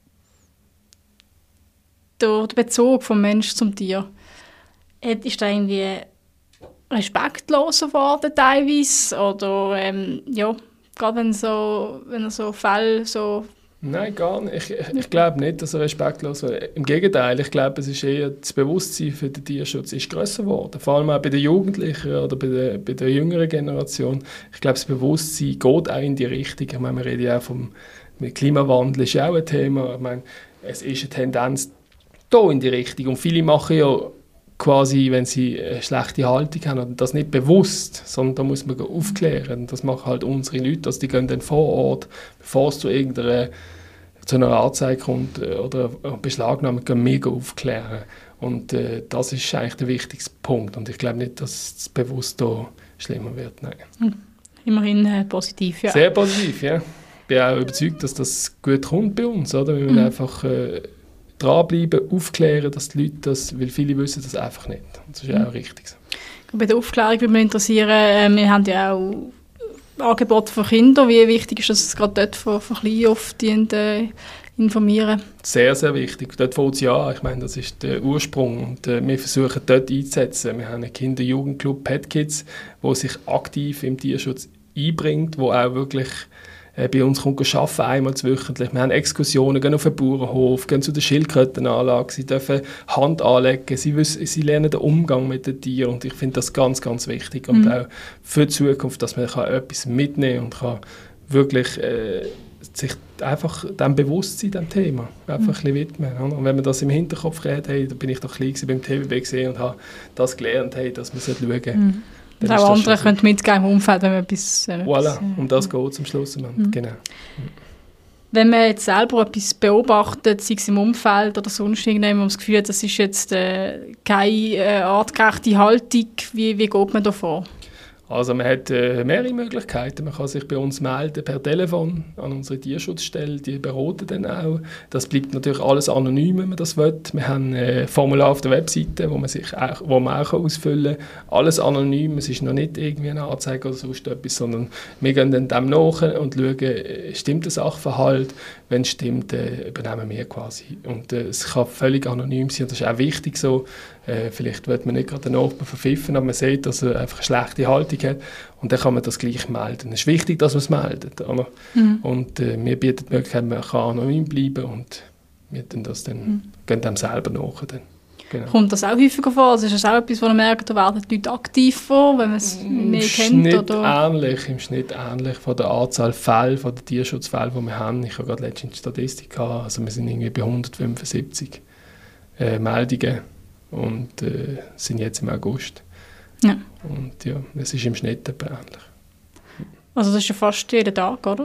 der Bezug vom Mensch zum Tier, ist da irgendwie respektloser geworden teilweise? Oder ähm, ja, gerade wenn so, wenn so Fälle so... Nein, gar nicht. Ich, ich, ich glaube nicht, dass er respektlos war. Im Gegenteil, ich glaube, es ist eher das Bewusstsein für den Tierschutz ist grösser geworden. Vor allem auch bei den Jugendlichen oder bei der, bei der jüngeren Generation. Ich glaube, das Bewusstsein geht auch in die Richtung. Ich meine, wir reden ja auch vom Klimawandel, ist auch ein Thema. Ich meine, es ist eine Tendenz da in die Richtung. Und viele machen ja quasi, wenn sie eine schlechte Haltung haben, und das nicht bewusst, sondern da muss man aufklären. Das machen halt unsere Leute, also die gehen dann vor Ort, bevor es zu irgendeiner zu einer Anzeige kommt oder Beschlagnahme, gehen wir aufklären. Und äh, das ist eigentlich der wichtigste Punkt. Und ich glaube nicht, dass es bewusst da schlimmer wird. Nein. Hm. Immerhin äh, positiv, ja. Sehr positiv, ja. Ich bin auch überzeugt, dass das gut kommt bei uns. Oder? Wir müssen mhm. einfach äh, dranbleiben, aufklären, dass die Leute das, weil viele wissen das einfach nicht. Und das ist mhm. auch richtig so. Bei der Aufklärung würde mich interessieren, äh, wir haben ja auch Angebote für Kinder. Wie wichtig ist es gerade dort von, von klein auf die äh, informieren? Sehr, sehr wichtig. Dort fängt es ja an. Ich meine, das ist der Ursprung. Und äh, wir versuchen dort einzusetzen. Wir haben einen Kinder-Jugendclub Pet Kids, der sich aktiv im Tierschutz einbringt, wo auch wirklich äh, bei uns kommt arbeiten, einmal wöchentlich. Wir haben Exkursionen, gehen auf den Bauernhof, gehen zu der Schildkrötenanlage. Sie dürfen Hand anlegen. Sie, wissen, sie lernen den Umgang mit den Tieren. Und ich finde das ganz, ganz wichtig. Und mhm. auch für die Zukunft, dass man kann etwas mitnehmen und kann wirklich äh, sich einfach dem bewusst sein, dem Thema. Einfach mhm. ein bisschen widmen. Und wenn man das im Hinterkopf hat, hey, da bin ich doch klein beim T V B gesehen und habe das gelernt, hey, dass man schauen sollte. Mhm. Und auch andere können mitgeben im Umfeld, wenn man etwas... Äh, voilà, etwas, um das geht es am Schluss. Mhm. Genau. Wenn man jetzt selber etwas beobachtet, sei es im Umfeld oder sonst irgendjemand, man das Gefühl hat, das ist jetzt äh, keine äh, artgerechte Haltung, wie, wie geht man da vor? Also man hat äh, mehrere Möglichkeiten. Man kann sich bei uns melden per Telefon an unsere Tierschutzstelle, die beraten dann auch. Das bleibt natürlich alles anonym, wenn man das will. Wir haben ein Formular auf der Webseite, wo man, sich auch, wo man auch ausfüllen kann. Alles anonym, es ist noch nicht irgendwie eine Anzeige oder sonst etwas, sondern wir gehen dann dem nach und schauen, stimmt der Sachverhalt? Wenn es stimmt, äh, übernehmen wir quasi. Und äh, es kann völlig anonym sein, und das ist auch wichtig so. Äh, vielleicht wird man nicht gerade den Nachbarn verpfiffen, aber man sieht, dass er einfach eine schlechte Haltung hat. Und dann kann man das gleich melden. Es ist wichtig, dass man es meldet. Oder? Mhm. Und äh, wir bieten die Möglichkeit, man kann anonym bleiben und wir dann das dann, mhm. gehen dem selber nach. Dann. Genau. Kommt das auch häufiger vor? Also ist das auch etwas, wo man merkt, da werden die Leute aktiv vor, wenn man es mehr kennt? Im Schnitt ähnlich, im Schnitt ähnlich von der Anzahl Fälle, von den Tierschutzfällen, die wir haben. Ich habe gerade letztens die Statistik gehabt, also wir sind irgendwie bei hundertfünfundsiebzig äh, Meldungen und äh, sind jetzt im August. Ja. Und ja, es ist im Schnitt etwa ähnlich. Also das ist ja fast jeden Tag, oder?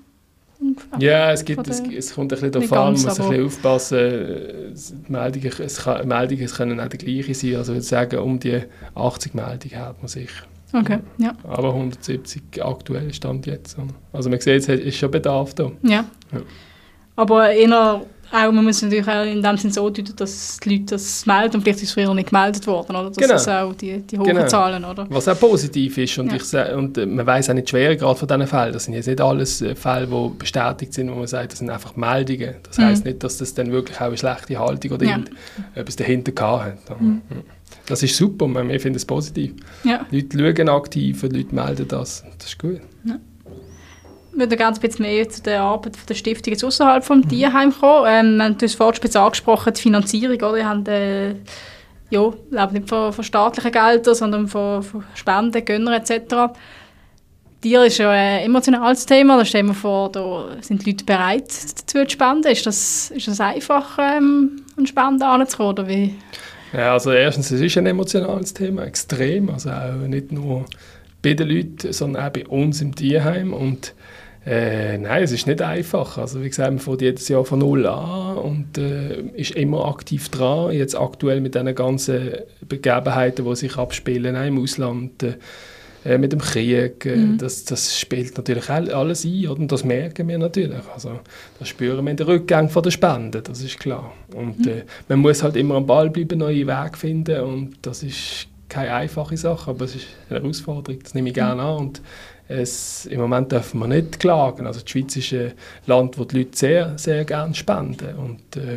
Ja, es, gibt, es, es kommt ein bisschen darauf an, man muss ein bisschen aufpassen. Die Meldungen, es kann, Meldungen es können auch die gleichen sein. Also ich würde sagen, um die achtzig Meldungen hat man sicher. Okay, ja. Aber hundertsiebzig aktuell Stand jetzt. Also man sieht, es ist schon Bedarf da. Ja. Ja. Aber eher auch, man muss natürlich auch in dem Sinne so deuten, dass die Leute das melden und vielleicht ist es früher nicht gemeldet worden, oder? Das genau. ist auch die, die hohen genau. Zahlen, oder? Was auch positiv ist und, ja. ich, und man weiss auch nicht die Schweregrad von diesen Fällen. Das sind jetzt nicht alles Fälle, die bestätigt sind, wo man sagt, das sind einfach Meldungen. Das mhm. heisst nicht, dass das dann wirklich auch eine schlechte Haltung oder ja. etwas dahinter gehabt hat. Mhm. Das ist super, wir finden es positiv. Ja. Die Leute schauen aktiv, die Leute melden das. Das ist gut. Ja. Ich würde gerne ein bisschen mehr zu der Arbeit der Stiftung jetzt außerhalb des Tierheims kommen. Ähm, wir haben das vorhin ein bisschen angesprochen, die Finanzierung. Oder? Wir haben äh, ja, nicht von, von staatlichen Geldern, sondern von, von Spenden, Gönnern et cetera. Tier ist ja ein emotionales Thema. Da stellen wir vor, da sind die Leute bereit, dazu zu spenden. Ist das, ist das einfach, ähm, an Spenden heranzukommen, oder wie? Ja, also erstens, es ist ein emotionales Thema, extrem. Also auch nicht nur bei den Leuten, sondern auch bei uns im Tierheim. Und Äh, nein, es ist nicht einfach. Also wie gesagt, man fängt jedes Jahr von null an und äh, ist immer aktiv dran. Jetzt aktuell mit diesen ganzen Begebenheiten, die sich abspielen, auch im Ausland, äh, mit dem Krieg. Äh, mhm. das, das spielt natürlich alles ein, oder? Und das merken wir natürlich. Also, das spüren wir in den Rückgängen der Spenden, das ist klar. Und mhm. äh, man muss halt immer am Ball bleiben, neue Wege finden und das ist keine einfache Sache, aber es ist eine Herausforderung, das nehme ich gerne an. Und es, im Moment dürfen wir nicht klagen. Also die Schweiz ist ein Land, wo die Leute sehr, sehr gerne spenden. Und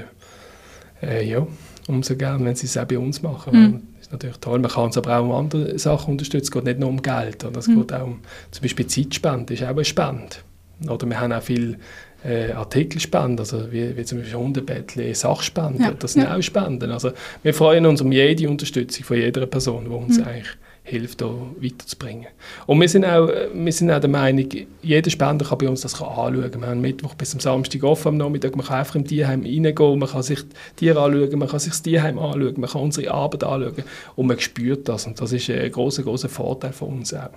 äh, äh, ja, umso gerne, wenn sie es auch bei uns machen. Mhm. Das ist natürlich toll. Man kann es aber auch um andere Sachen unterstützen. Es geht nicht nur um Geld. Oder? Es mhm. geht auch um zum Beispiel Zeitspende, ist auch eine Spende. Oder wir haben auch viele äh, Artikelspenden, also wie, wie zum Beispiel Hundebettchen, Sachspenden. Ja. Das sind ja. auch Spenden. Also wir freuen uns um jede Unterstützung von jeder Person, die uns mhm. eigentlich hilft, da weiterzubringen. Und wir sind auch, wir sind auch der Meinung, jeder Spender kann bei uns das anschauen. Wir haben Mittwoch bis am Samstag offen am Nachmittag, man kann einfach im Tierheim reingehen, man kann sich die Tiere anschauen, man kann sich das Tierheim anschauen, man kann unsere Arbeit anschauen und man spürt das. Und das ist ein grosser, grosser Vorteil von uns auch.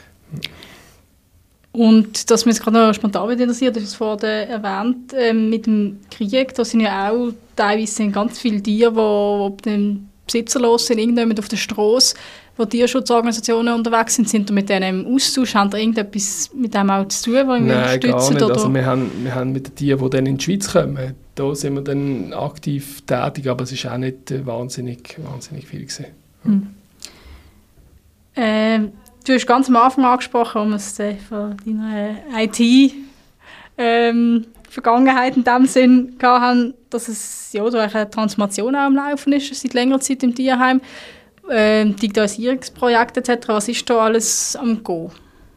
Und dass mich gerade noch spontan interessiert, das ist vorhin erwähnt, äh, mit dem Krieg, da sind ja auch teilweise sind ganz viele Tiere, die auf dem Besitzer los sind, irgendjemand auf der Straße, wo Tierschutzorganisationen unterwegs sind, sind da mit denen im Austausch, haben da irgendetwas mit dem auch zu tun, was wir unterstützen? Nein, gar nicht. Oder? Also wir, haben, wir haben mit den Tieren, die dann in die Schweiz kommen, da sind wir dann aktiv tätig, aber es war auch nicht äh, wahnsinnig, wahnsinnig viel gewesen. Hm. Äh, du hast ganz am Anfang angesprochen, um es äh, von deiner I T ähm, Vergangenheit in dem Sinn gehabt haben, dass es ja, da eine Transformation auch am Laufen ist, seit längerer Zeit im Tierheim. Ähm, Digitalisierungsprojekte et cetera. Was ist da alles am Go?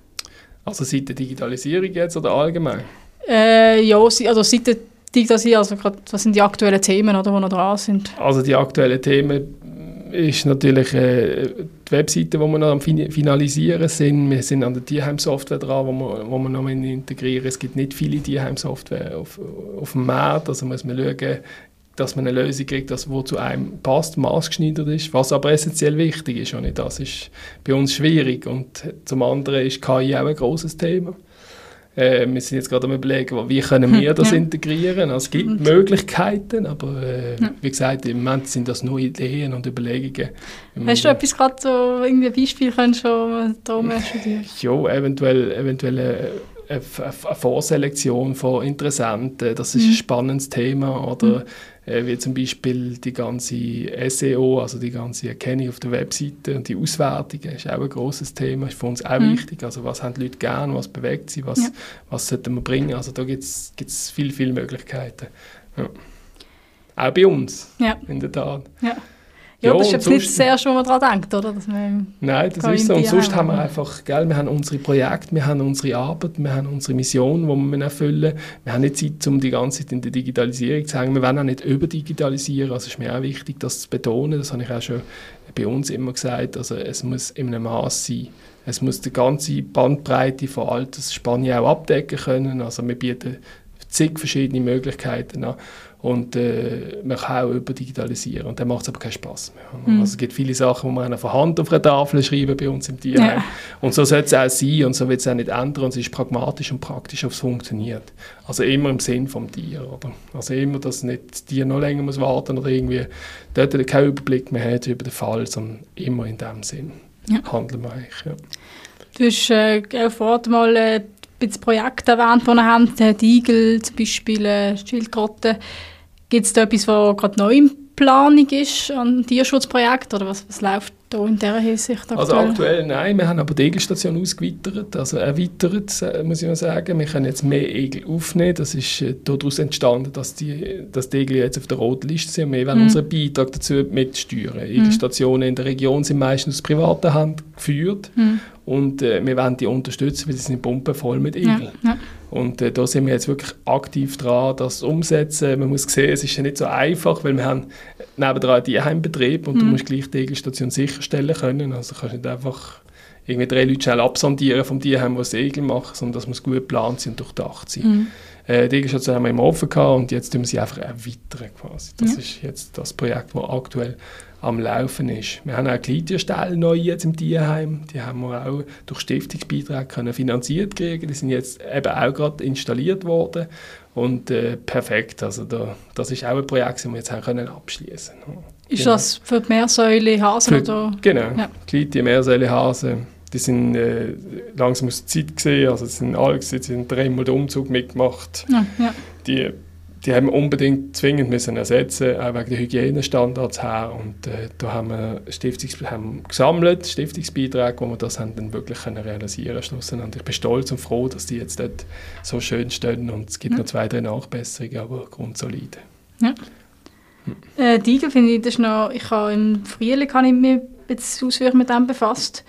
Also seit der Digitalisierung jetzt oder allgemein? Äh, ja, also seit der Digitalisierung, also grad, was sind die aktuellen Themen, oder, die noch dran sind? Also die aktuellen Themen ist natürlich äh, die Webseite, die wir noch am Finalisieren sind. Wir sind an der Tierheim-Software dran, wo wir, wo wir noch integrieren. Es gibt nicht viele Tierheim-Software auf, auf dem Markt, also muss man schauen, dass man eine Lösung kriegt, die zu einem passt, maßgeschneidert ist, was aber essentiell wichtig ist. Und das ist bei uns schwierig. Und zum anderen ist K I auch ein grosses Thema. Äh, wir sind jetzt gerade am Überlegen, wie können wir das ja. integrieren. Also es gibt und. Möglichkeiten, aber äh, ja. wie gesagt, im Moment sind das nur Ideen und Überlegungen. Hast du etwas gerade so, irgendwie ein Beispiel könntest du da mehr studieren? Ja, eventuell, eventuell eine, eine Vorselektion von Interessenten, das ist mhm. ein spannendes Thema. Oder mhm. äh, wie zum Beispiel die ganze S E O, also die ganze Erkennung auf der Webseite und die Auswertung ist auch ein grosses Thema, ist für uns auch mhm. wichtig. Also was haben die Leute gern, was bewegt sie, was, ja. was sollten wir bringen. Also da gibt es viele, viele Möglichkeiten. Ja. Auch bei uns, ja. in der Tat. Ja. Ja, ja, das ist jetzt nicht das Erste, wo man daran denkt, oder? Dass man Nein, das ist so. Und sonst haben wir einfach, gell, wir haben unsere Projekte, wir haben unsere Arbeit, wir haben unsere Mission, die wir erfüllen. Wir haben nicht Zeit, um die ganze Zeit in der Digitalisierung zu hängen. Wir wollen auch nicht überdigitalisieren. Also es ist mir auch wichtig, das zu betonen. Das habe ich auch schon bei uns immer gesagt. Also es muss in einem Maß sein. Es muss die ganze Bandbreite von Altersspanne auch abdecken können. Also wir bieten zig verschiedene Möglichkeiten an. Und äh, man kann auch überdigitalisieren. Und dann macht es aber keinen Spass mehr. Mhm. Also es gibt viele Sachen, die man von Hand auf einer Tafel schreiben bei uns im Tierheim. Ja. Und so soll es auch sein und so wird es auch nicht ändern. Und es ist pragmatisch und praktisch, ob es funktioniert. Also immer im Sinn vom Tier. Oder? Also immer, dass nicht das Tier noch länger muss warten oder irgendwie dort keinen Überblick mehr hat über den Fall, sondern immer in dem Sinn ja. handeln wir eigentlich. Ja. Du hast äh, vorhin mal äh, das Projekt erwähnt, das wir haben, die Igel, zum Beispiel äh, Schildkröten. Gibt es da etwas, was gerade neu in Planung ist an Tierschutzprojekten? Oder was, was läuft da in dieser Hinsicht aktuell? Also aktuell nein, wir haben aber die Egelstation ausgeweitet, also erweitert, muss ich mal sagen. Wir können jetzt mehr Egel aufnehmen. Das ist äh, daraus entstanden, dass die, dass die Egel jetzt auf der roten Liste sind. Und wir wollen mhm. unseren Beitrag dazu mitsteuern. Mhm. Egelstationen in der Region sind meistens aus privater Hand geführt. Mhm. Und äh, wir wollen die unterstützen, weil sie sind pumpenvoll mit Egeln. Ja, ja. Und äh, da sind wir jetzt wirklich aktiv dran, das umzusetzen. Man muss sehen, es ist ja nicht so einfach, weil wir haben nebendran einen Tierheimbetrieb und mhm. du musst gleich die Egelstation sicherstellen können. Also kannst nicht einfach irgendwie drei Leute schnell absondieren vom Tierheim, was Egel machen, sondern das muss gut geplant sein und durchdacht sein. Mhm. Äh, die Egelstation haben wir immer offen gehabt und jetzt tun wir sie einfach erweitern quasi. Das ja. ist jetzt das Projekt, das aktuell am Laufen ist. Wir haben auch Kleintierställe neu jetzt im Tierheim. Die haben wir auch durch Stiftungsbeiträge können finanziert kriegen. Die sind jetzt eben auch gerade installiert worden. Und äh, perfekt. Also da, das ist auch ein Projekt, das wir jetzt haben können abschließen. Ist genau. das für die Meersäule Hasen? Für, oder? Genau, ja. Kleine Meersäule Hasen. Die sind äh, langsam aus der Zeit gesehen. Also es sind alle, sie haben dreimal den Umzug mitgemacht. Ja, ja. Die Die haben wir unbedingt zwingend müssen ersetzen, auch wegen der Hygienestandards her. Und äh, da haben wir Stiftungs haben gesammelt, Stiftungsbeiträge, wo wir das haben dann wirklich können realisieren können. Und ich bin stolz und froh, dass die jetzt dort so schön stehen. Und es gibt ja. noch zwei, drei Nachbesserungen, aber grundsolide. Ja. Hm. Äh, die Igel finde ich, das ist noch, ich habe im Frühling habe ich mich jetzt ausführlich mit dem befasst.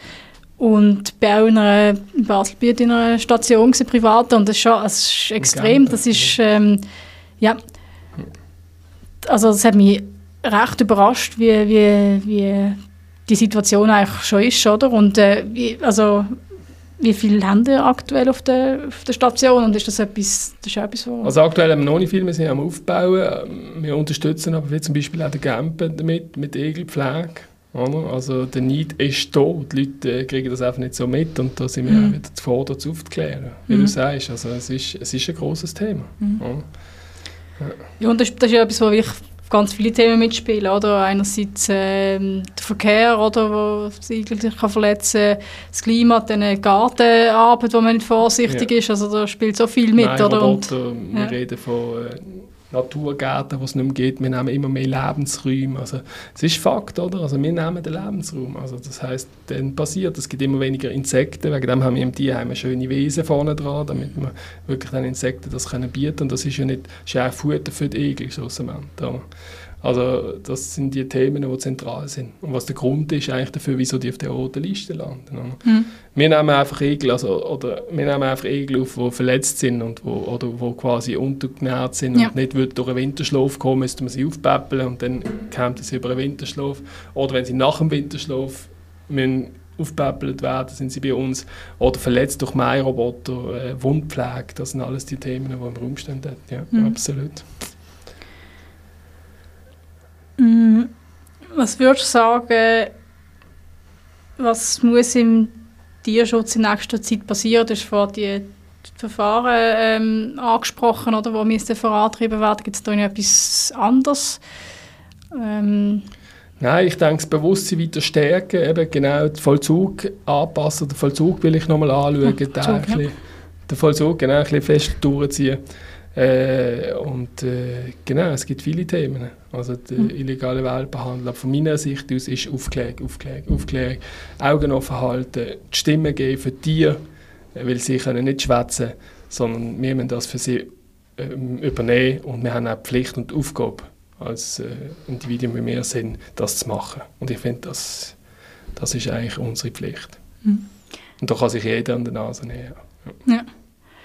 Und bin auch in, einer, in Basel in einer Station gewesen, privat. Und das ist, schon, das ist extrem. Das ist... Ähm, Ja, also das hat mich recht überrascht, wie, wie, wie die Situation eigentlich schon ist, oder? Und äh, wie, also, wie viele haben wir aktuell auf der, auf der Station und ist das etwas, das ist etwas wo also aktuell haben wir noch nicht viel, wir sind am Aufbauen, wir unterstützen aber wie zum Beispiel auch den Gempen damit, mit Egelpflege. Also der Neid ist da, die Leute kriegen das einfach nicht so mit und da sind wir mhm. auch wieder gefordert, aufzuklären, wie mhm. du sagst. Also es ist, es ist ein grosses Thema. Mhm. Ja. Ja, und das, das ist ja etwas, wo wirklich ganz viele Themen mitspielen, oder? Einerseits äh, der Verkehr, oder, wo sich kann verletzen kann, das Klima, dann die Gartenarbeit, wo man nicht vorsichtig ja. ist, also da spielt so viel mit, Nein, oder? Roboter, und, wir ja. reden von äh, Naturgärten, wo es nicht mehr geht, wir nehmen immer mehr Lebensräume, also es ist Fakt, oder? Also wir nehmen den Lebensraum, also das heisst, dann passiert, es gibt immer weniger Insekten, wegen dem haben wir im Tierheim eine schöne Wiese vorne dran, damit wir wirklich den Insekten das können bieten und das ist ja nicht, ist ja auch Futter für die Igel, schlussendlich. Also das sind die Themen, die zentral sind. Und was der Grund ist eigentlich dafür, wieso die auf der roten Liste landen. Mhm. Wir nehmen einfach Igel, also, oder wir nehmen einfach Igel auf, die verletzt sind und wo, oder wo quasi untergenährt sind ja. und nicht durch einen Winterschlaf kommen, müssten wir sie aufpäppeln und dann kommt sie über einen Winterschlaf. Oder wenn sie nach dem Winterschlaf müssen aufpäppelt werden, sind sie bei uns. Oder verletzt durch Mähroboter, äh, Wundpflege, das sind alles die Themen, die im Raum stehen. Ja, mhm. absolut. Was würdest du sagen, was muss im Tierschutz in nächster Zeit passieren? Du hast vorhin die, die Verfahren ähm, angesprochen, oder, wo müssen vorangetrieben werden. Gibt es da noch etwas anderes? Ähm Nein, ich denke, das Bewusstsein weiter stärken, eben genau den Vollzug anpassen. Den Vollzug will ich nochmal anschauen, ja, den, Vollzug, ja. bisschen, den Vollzug genau, ein bisschen fest durchziehen. Äh, und äh, genau, es gibt viele Themen. Also der mhm. illegale Welpenhandel. Aber von meiner Sicht aus ist Aufklärung, Aufklärung, Aufklärung, Augen offen halten, die Stimme geben für die Tiere, weil sie können nicht schwätzen, sondern wir müssen das für sie äh, übernehmen und wir haben auch die Pflicht und die Aufgabe als äh, Individuen, wie wir sind, das zu machen. Und ich finde, das, das ist eigentlich unsere Pflicht. Mhm. Und da kann sich jeder an der Nase nehmen. Ja. Ja.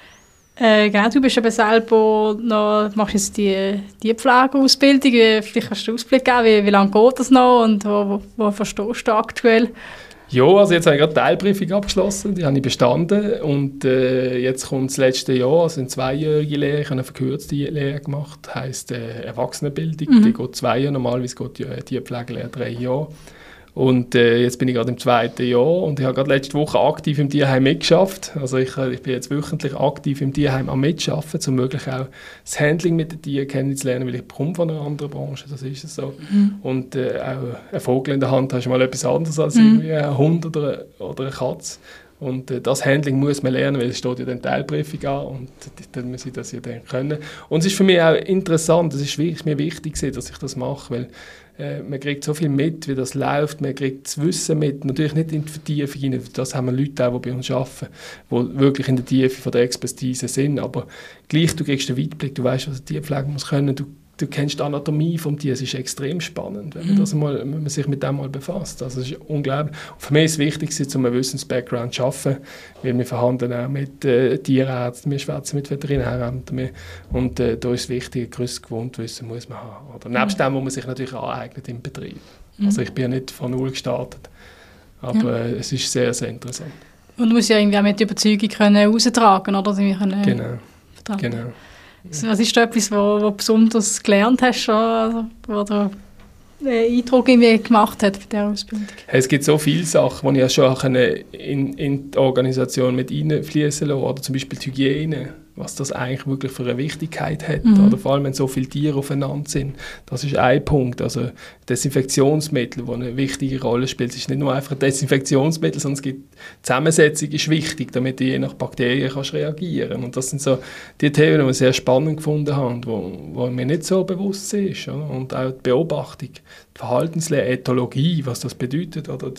Äh, genau, du bist eben selber noch, machst jetzt die, die Pflegeausbildung. Vielleicht kannst du Ausblick geben, wie, wie lange geht das noch und wo, wo, wo verstehst du aktuell? Ja, also jetzt habe ich gerade die Teilprüfung abgeschlossen, die habe ich bestanden und äh, jetzt kommt das letzte Jahr, also eine zweijährige Lehre, ich habe eine verkürzte Lehre gemacht, das heisst äh, Erwachsenenbildung, mhm. die geht zwei Jahre, normalerweise geht die äh, Tierpflegelehre drei Jahre. Und äh, jetzt bin ich gerade im zweiten Jahr und ich habe gerade letzte Woche aktiv im Tierheim mitgeschafft. Also ich, ich bin jetzt wöchentlich aktiv im Tierheim am Mitarbeiten, um möglich auch das Handling mit den Tieren kennenzulernen, weil ich komme von einer anderen Branche, das ist es so. Mhm. Und äh, auch ein Vogel in der Hand hast du mal etwas anderes als mhm. irgendwie ein Hund oder, oder eine Katze. Und äh, das Handling muss man lernen, weil es steht ja dann Teilprüfung an und dann muss ich das ja dann können. Und es ist für mich auch interessant, es ist wirklich, mir wichtig, dass ich das mache, weil äh, man kriegt so viel mit, wie das läuft, man kriegt das Wissen mit, natürlich nicht in die Tiefe hinein, das haben wir Leute auch, die bei uns arbeiten, die wirklich in der Tiefe von der Expertise sind, aber gleich, du kriegst den Weitblick, du weißt, was eine Tierpflege muss können, du Du kennst die Anatomie vom Tier, es ist extrem spannend, wenn man, das mal, wenn man sich mit dem mal befasst. Also es ist unglaublich. Und für mich ist es wichtig, um einen Wissens-Background zu schaffen, weil wir verhandeln auch mit äh, Tierärzten, wir schwätzen mit Veterinärämtern. Und äh, da ist es wichtig, ein gewisses Grundwissen muss man haben. Oder nebst dem, wo man sich natürlich aneignet im Betrieb. Mhm. Also ich bin ja nicht von null gestartet, aber ja. äh, es ist sehr, sehr interessant. Und du musst ja irgendwie auch mit Überzeugung können raustragen, oder? Können genau, vertragen. Genau. Was ist da etwas, was du besonders gelernt hast, schon, wo du einen Eindruck gemacht hat bei dieser Ausbildung? Es gibt so viele Sachen, die ich ja schon in, in die Organisation mit einfließen lassen, oder zum Beispiel die Hygiene, was das eigentlich wirklich für eine Wichtigkeit hat. Mhm. Oder vor allem, wenn so viele Tiere aufeinander sind. Das ist ein Punkt. Also Desinfektionsmittel, die eine wichtige Rolle spielen. Es ist nicht nur einfach ein Desinfektionsmittel, sondern es gibt die Zusammensetzung ist wichtig, damit du je nach Bakterien kannst reagieren. Und das sind so die Themen, die wir sehr spannend gefunden haben, wo, wo mir nicht so bewusst ist. Oder? Und auch die Beobachtung, die Verhaltenslehre, Ethologie, was das bedeutet, oder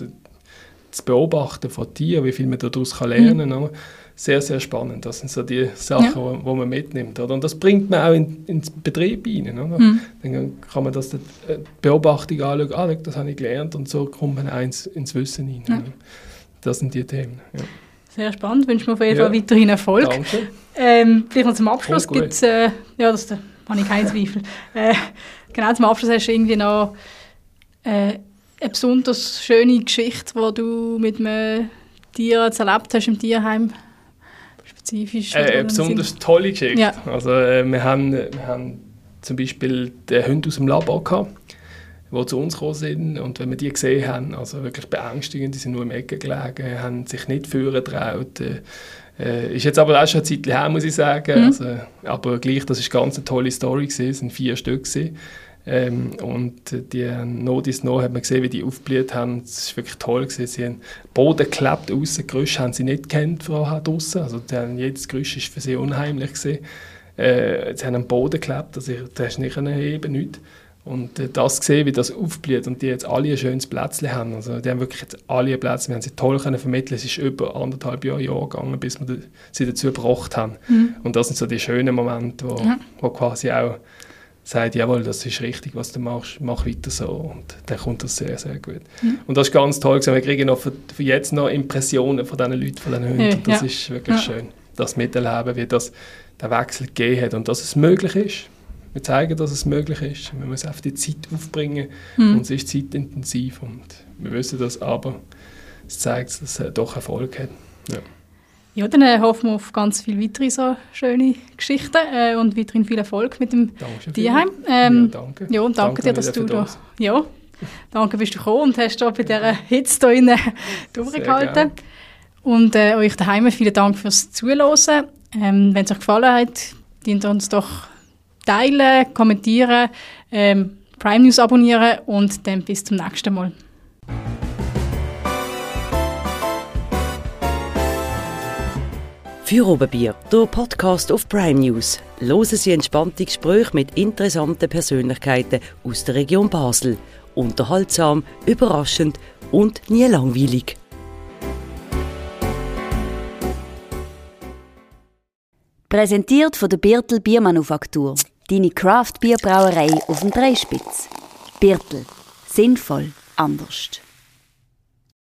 das Beobachten von Tieren, wie viel man daraus lernen kann. Mhm. Sehr, sehr spannend. Das sind so die Sachen, ja. wo, wo man mitnimmt. Oder? Und das bringt man auch in, ins Betrieb rein. Oder? Mhm. Dann kann man das die Beobachtung anschauen, ah, das habe ich gelernt und so kommt man auch ins, ins Wissen rein. Ja. Das sind die Themen. Ja. Sehr spannend. Ich wünsche mir auf jeden Fall ja. weiterhin Erfolg. Danke. Ähm, vielleicht noch zum Abschluss gibt es, äh, ja, das da habe ich keinen Zweifel. Äh, genau, zum Abschluss hast du irgendwie noch äh, eine besonders schöne Geschichte, die du mit einem Tier jetzt erlebt hast im Tierheim? Spezifisch? Äh, eine besonders Sinn? Tolle Geschichte. Ja. Also, äh, wir, haben, wir haben zum Beispiel den Hund aus dem Labor gehabt, die zu uns gekommen sind. Und wenn wir die gesehen haben, also wirklich beängstigend, die sind nur im Ecken gelegen, haben sich nicht führen getraut. Äh, ist jetzt aber auch schon eine Zeit her, muss ich sagen. Mhm. Also, aber gleich, das war eine ganz tolle Story gewesen. Es waren vier Stück gewesen. Ähm, und die Nodis noch hat man gesehen, wie die aufgeblüht haben. Das war wirklich toll gewesen. Sie haben Boden geklebt, aussen Gerüche haben sie nicht gekannt vorher draussen. Also die haben, jedes Gerüche war für sie unheimlich gewesen. Äh, sie haben am Boden geklebt, also da hast du nicht heben, nichts. Und äh, das gesehen, wie das aufblüht und die jetzt alle ein schönes Plätzchen haben. Also die haben wirklich jetzt alle ein Plätzchen, wir haben sie toll können vermitteln. Es ist über anderthalb Jahre, Jahre gegangen, bis wir sie dazu gebracht haben. Mhm. Und das sind so die schönen Momente, wo, ja. wo quasi auch sagt, jawohl, das ist richtig, was du machst, mach weiter so. Und dann kommt das sehr, sehr gut. Mhm. Und das ist ganz toll. Wir kriegen noch für, für jetzt noch Impressionen von diesen Leuten, von diesen Hunden. Ja, das ja. ist wirklich ja. schön, das miterleben, wie das der Wechsel gegeben hat und dass es möglich ist. Wir zeigen, dass es möglich ist. Man muss einfach die Zeit aufbringen mhm. und es ist zeitintensiv und wir wissen das, aber es zeigt, dass es doch Erfolg hat. Ja. Ja, dann äh, hoffen wir auf ganz viele weitere so schöne Geschichten äh, und weiterhin viel Erfolg mit dem Tierheim. Ähm, ja, danke. Ja, und danke, danke dir, dass du da... Ja, danke, bist du gekommen und hast da bei dieser Hitze da innen durchgehalten. Und äh, euch daheim vielen Dank fürs Zuhören. Ähm, wenn es euch gefallen hat, dient uns doch teilen, kommentieren, ähm, Prime News abonnieren und dann bis zum nächsten Mal. Für Oberbier, der Podcast auf Prime News. Hören Sie entspannte Gespräche mit interessanten Persönlichkeiten aus der Region Basel. Unterhaltsam, überraschend und nie langweilig. Präsentiert von der Birtel Biermanufaktur. Deine Craft-Bierbrauerei auf dem Dreispitz. Birtel. Sinnvoll anders.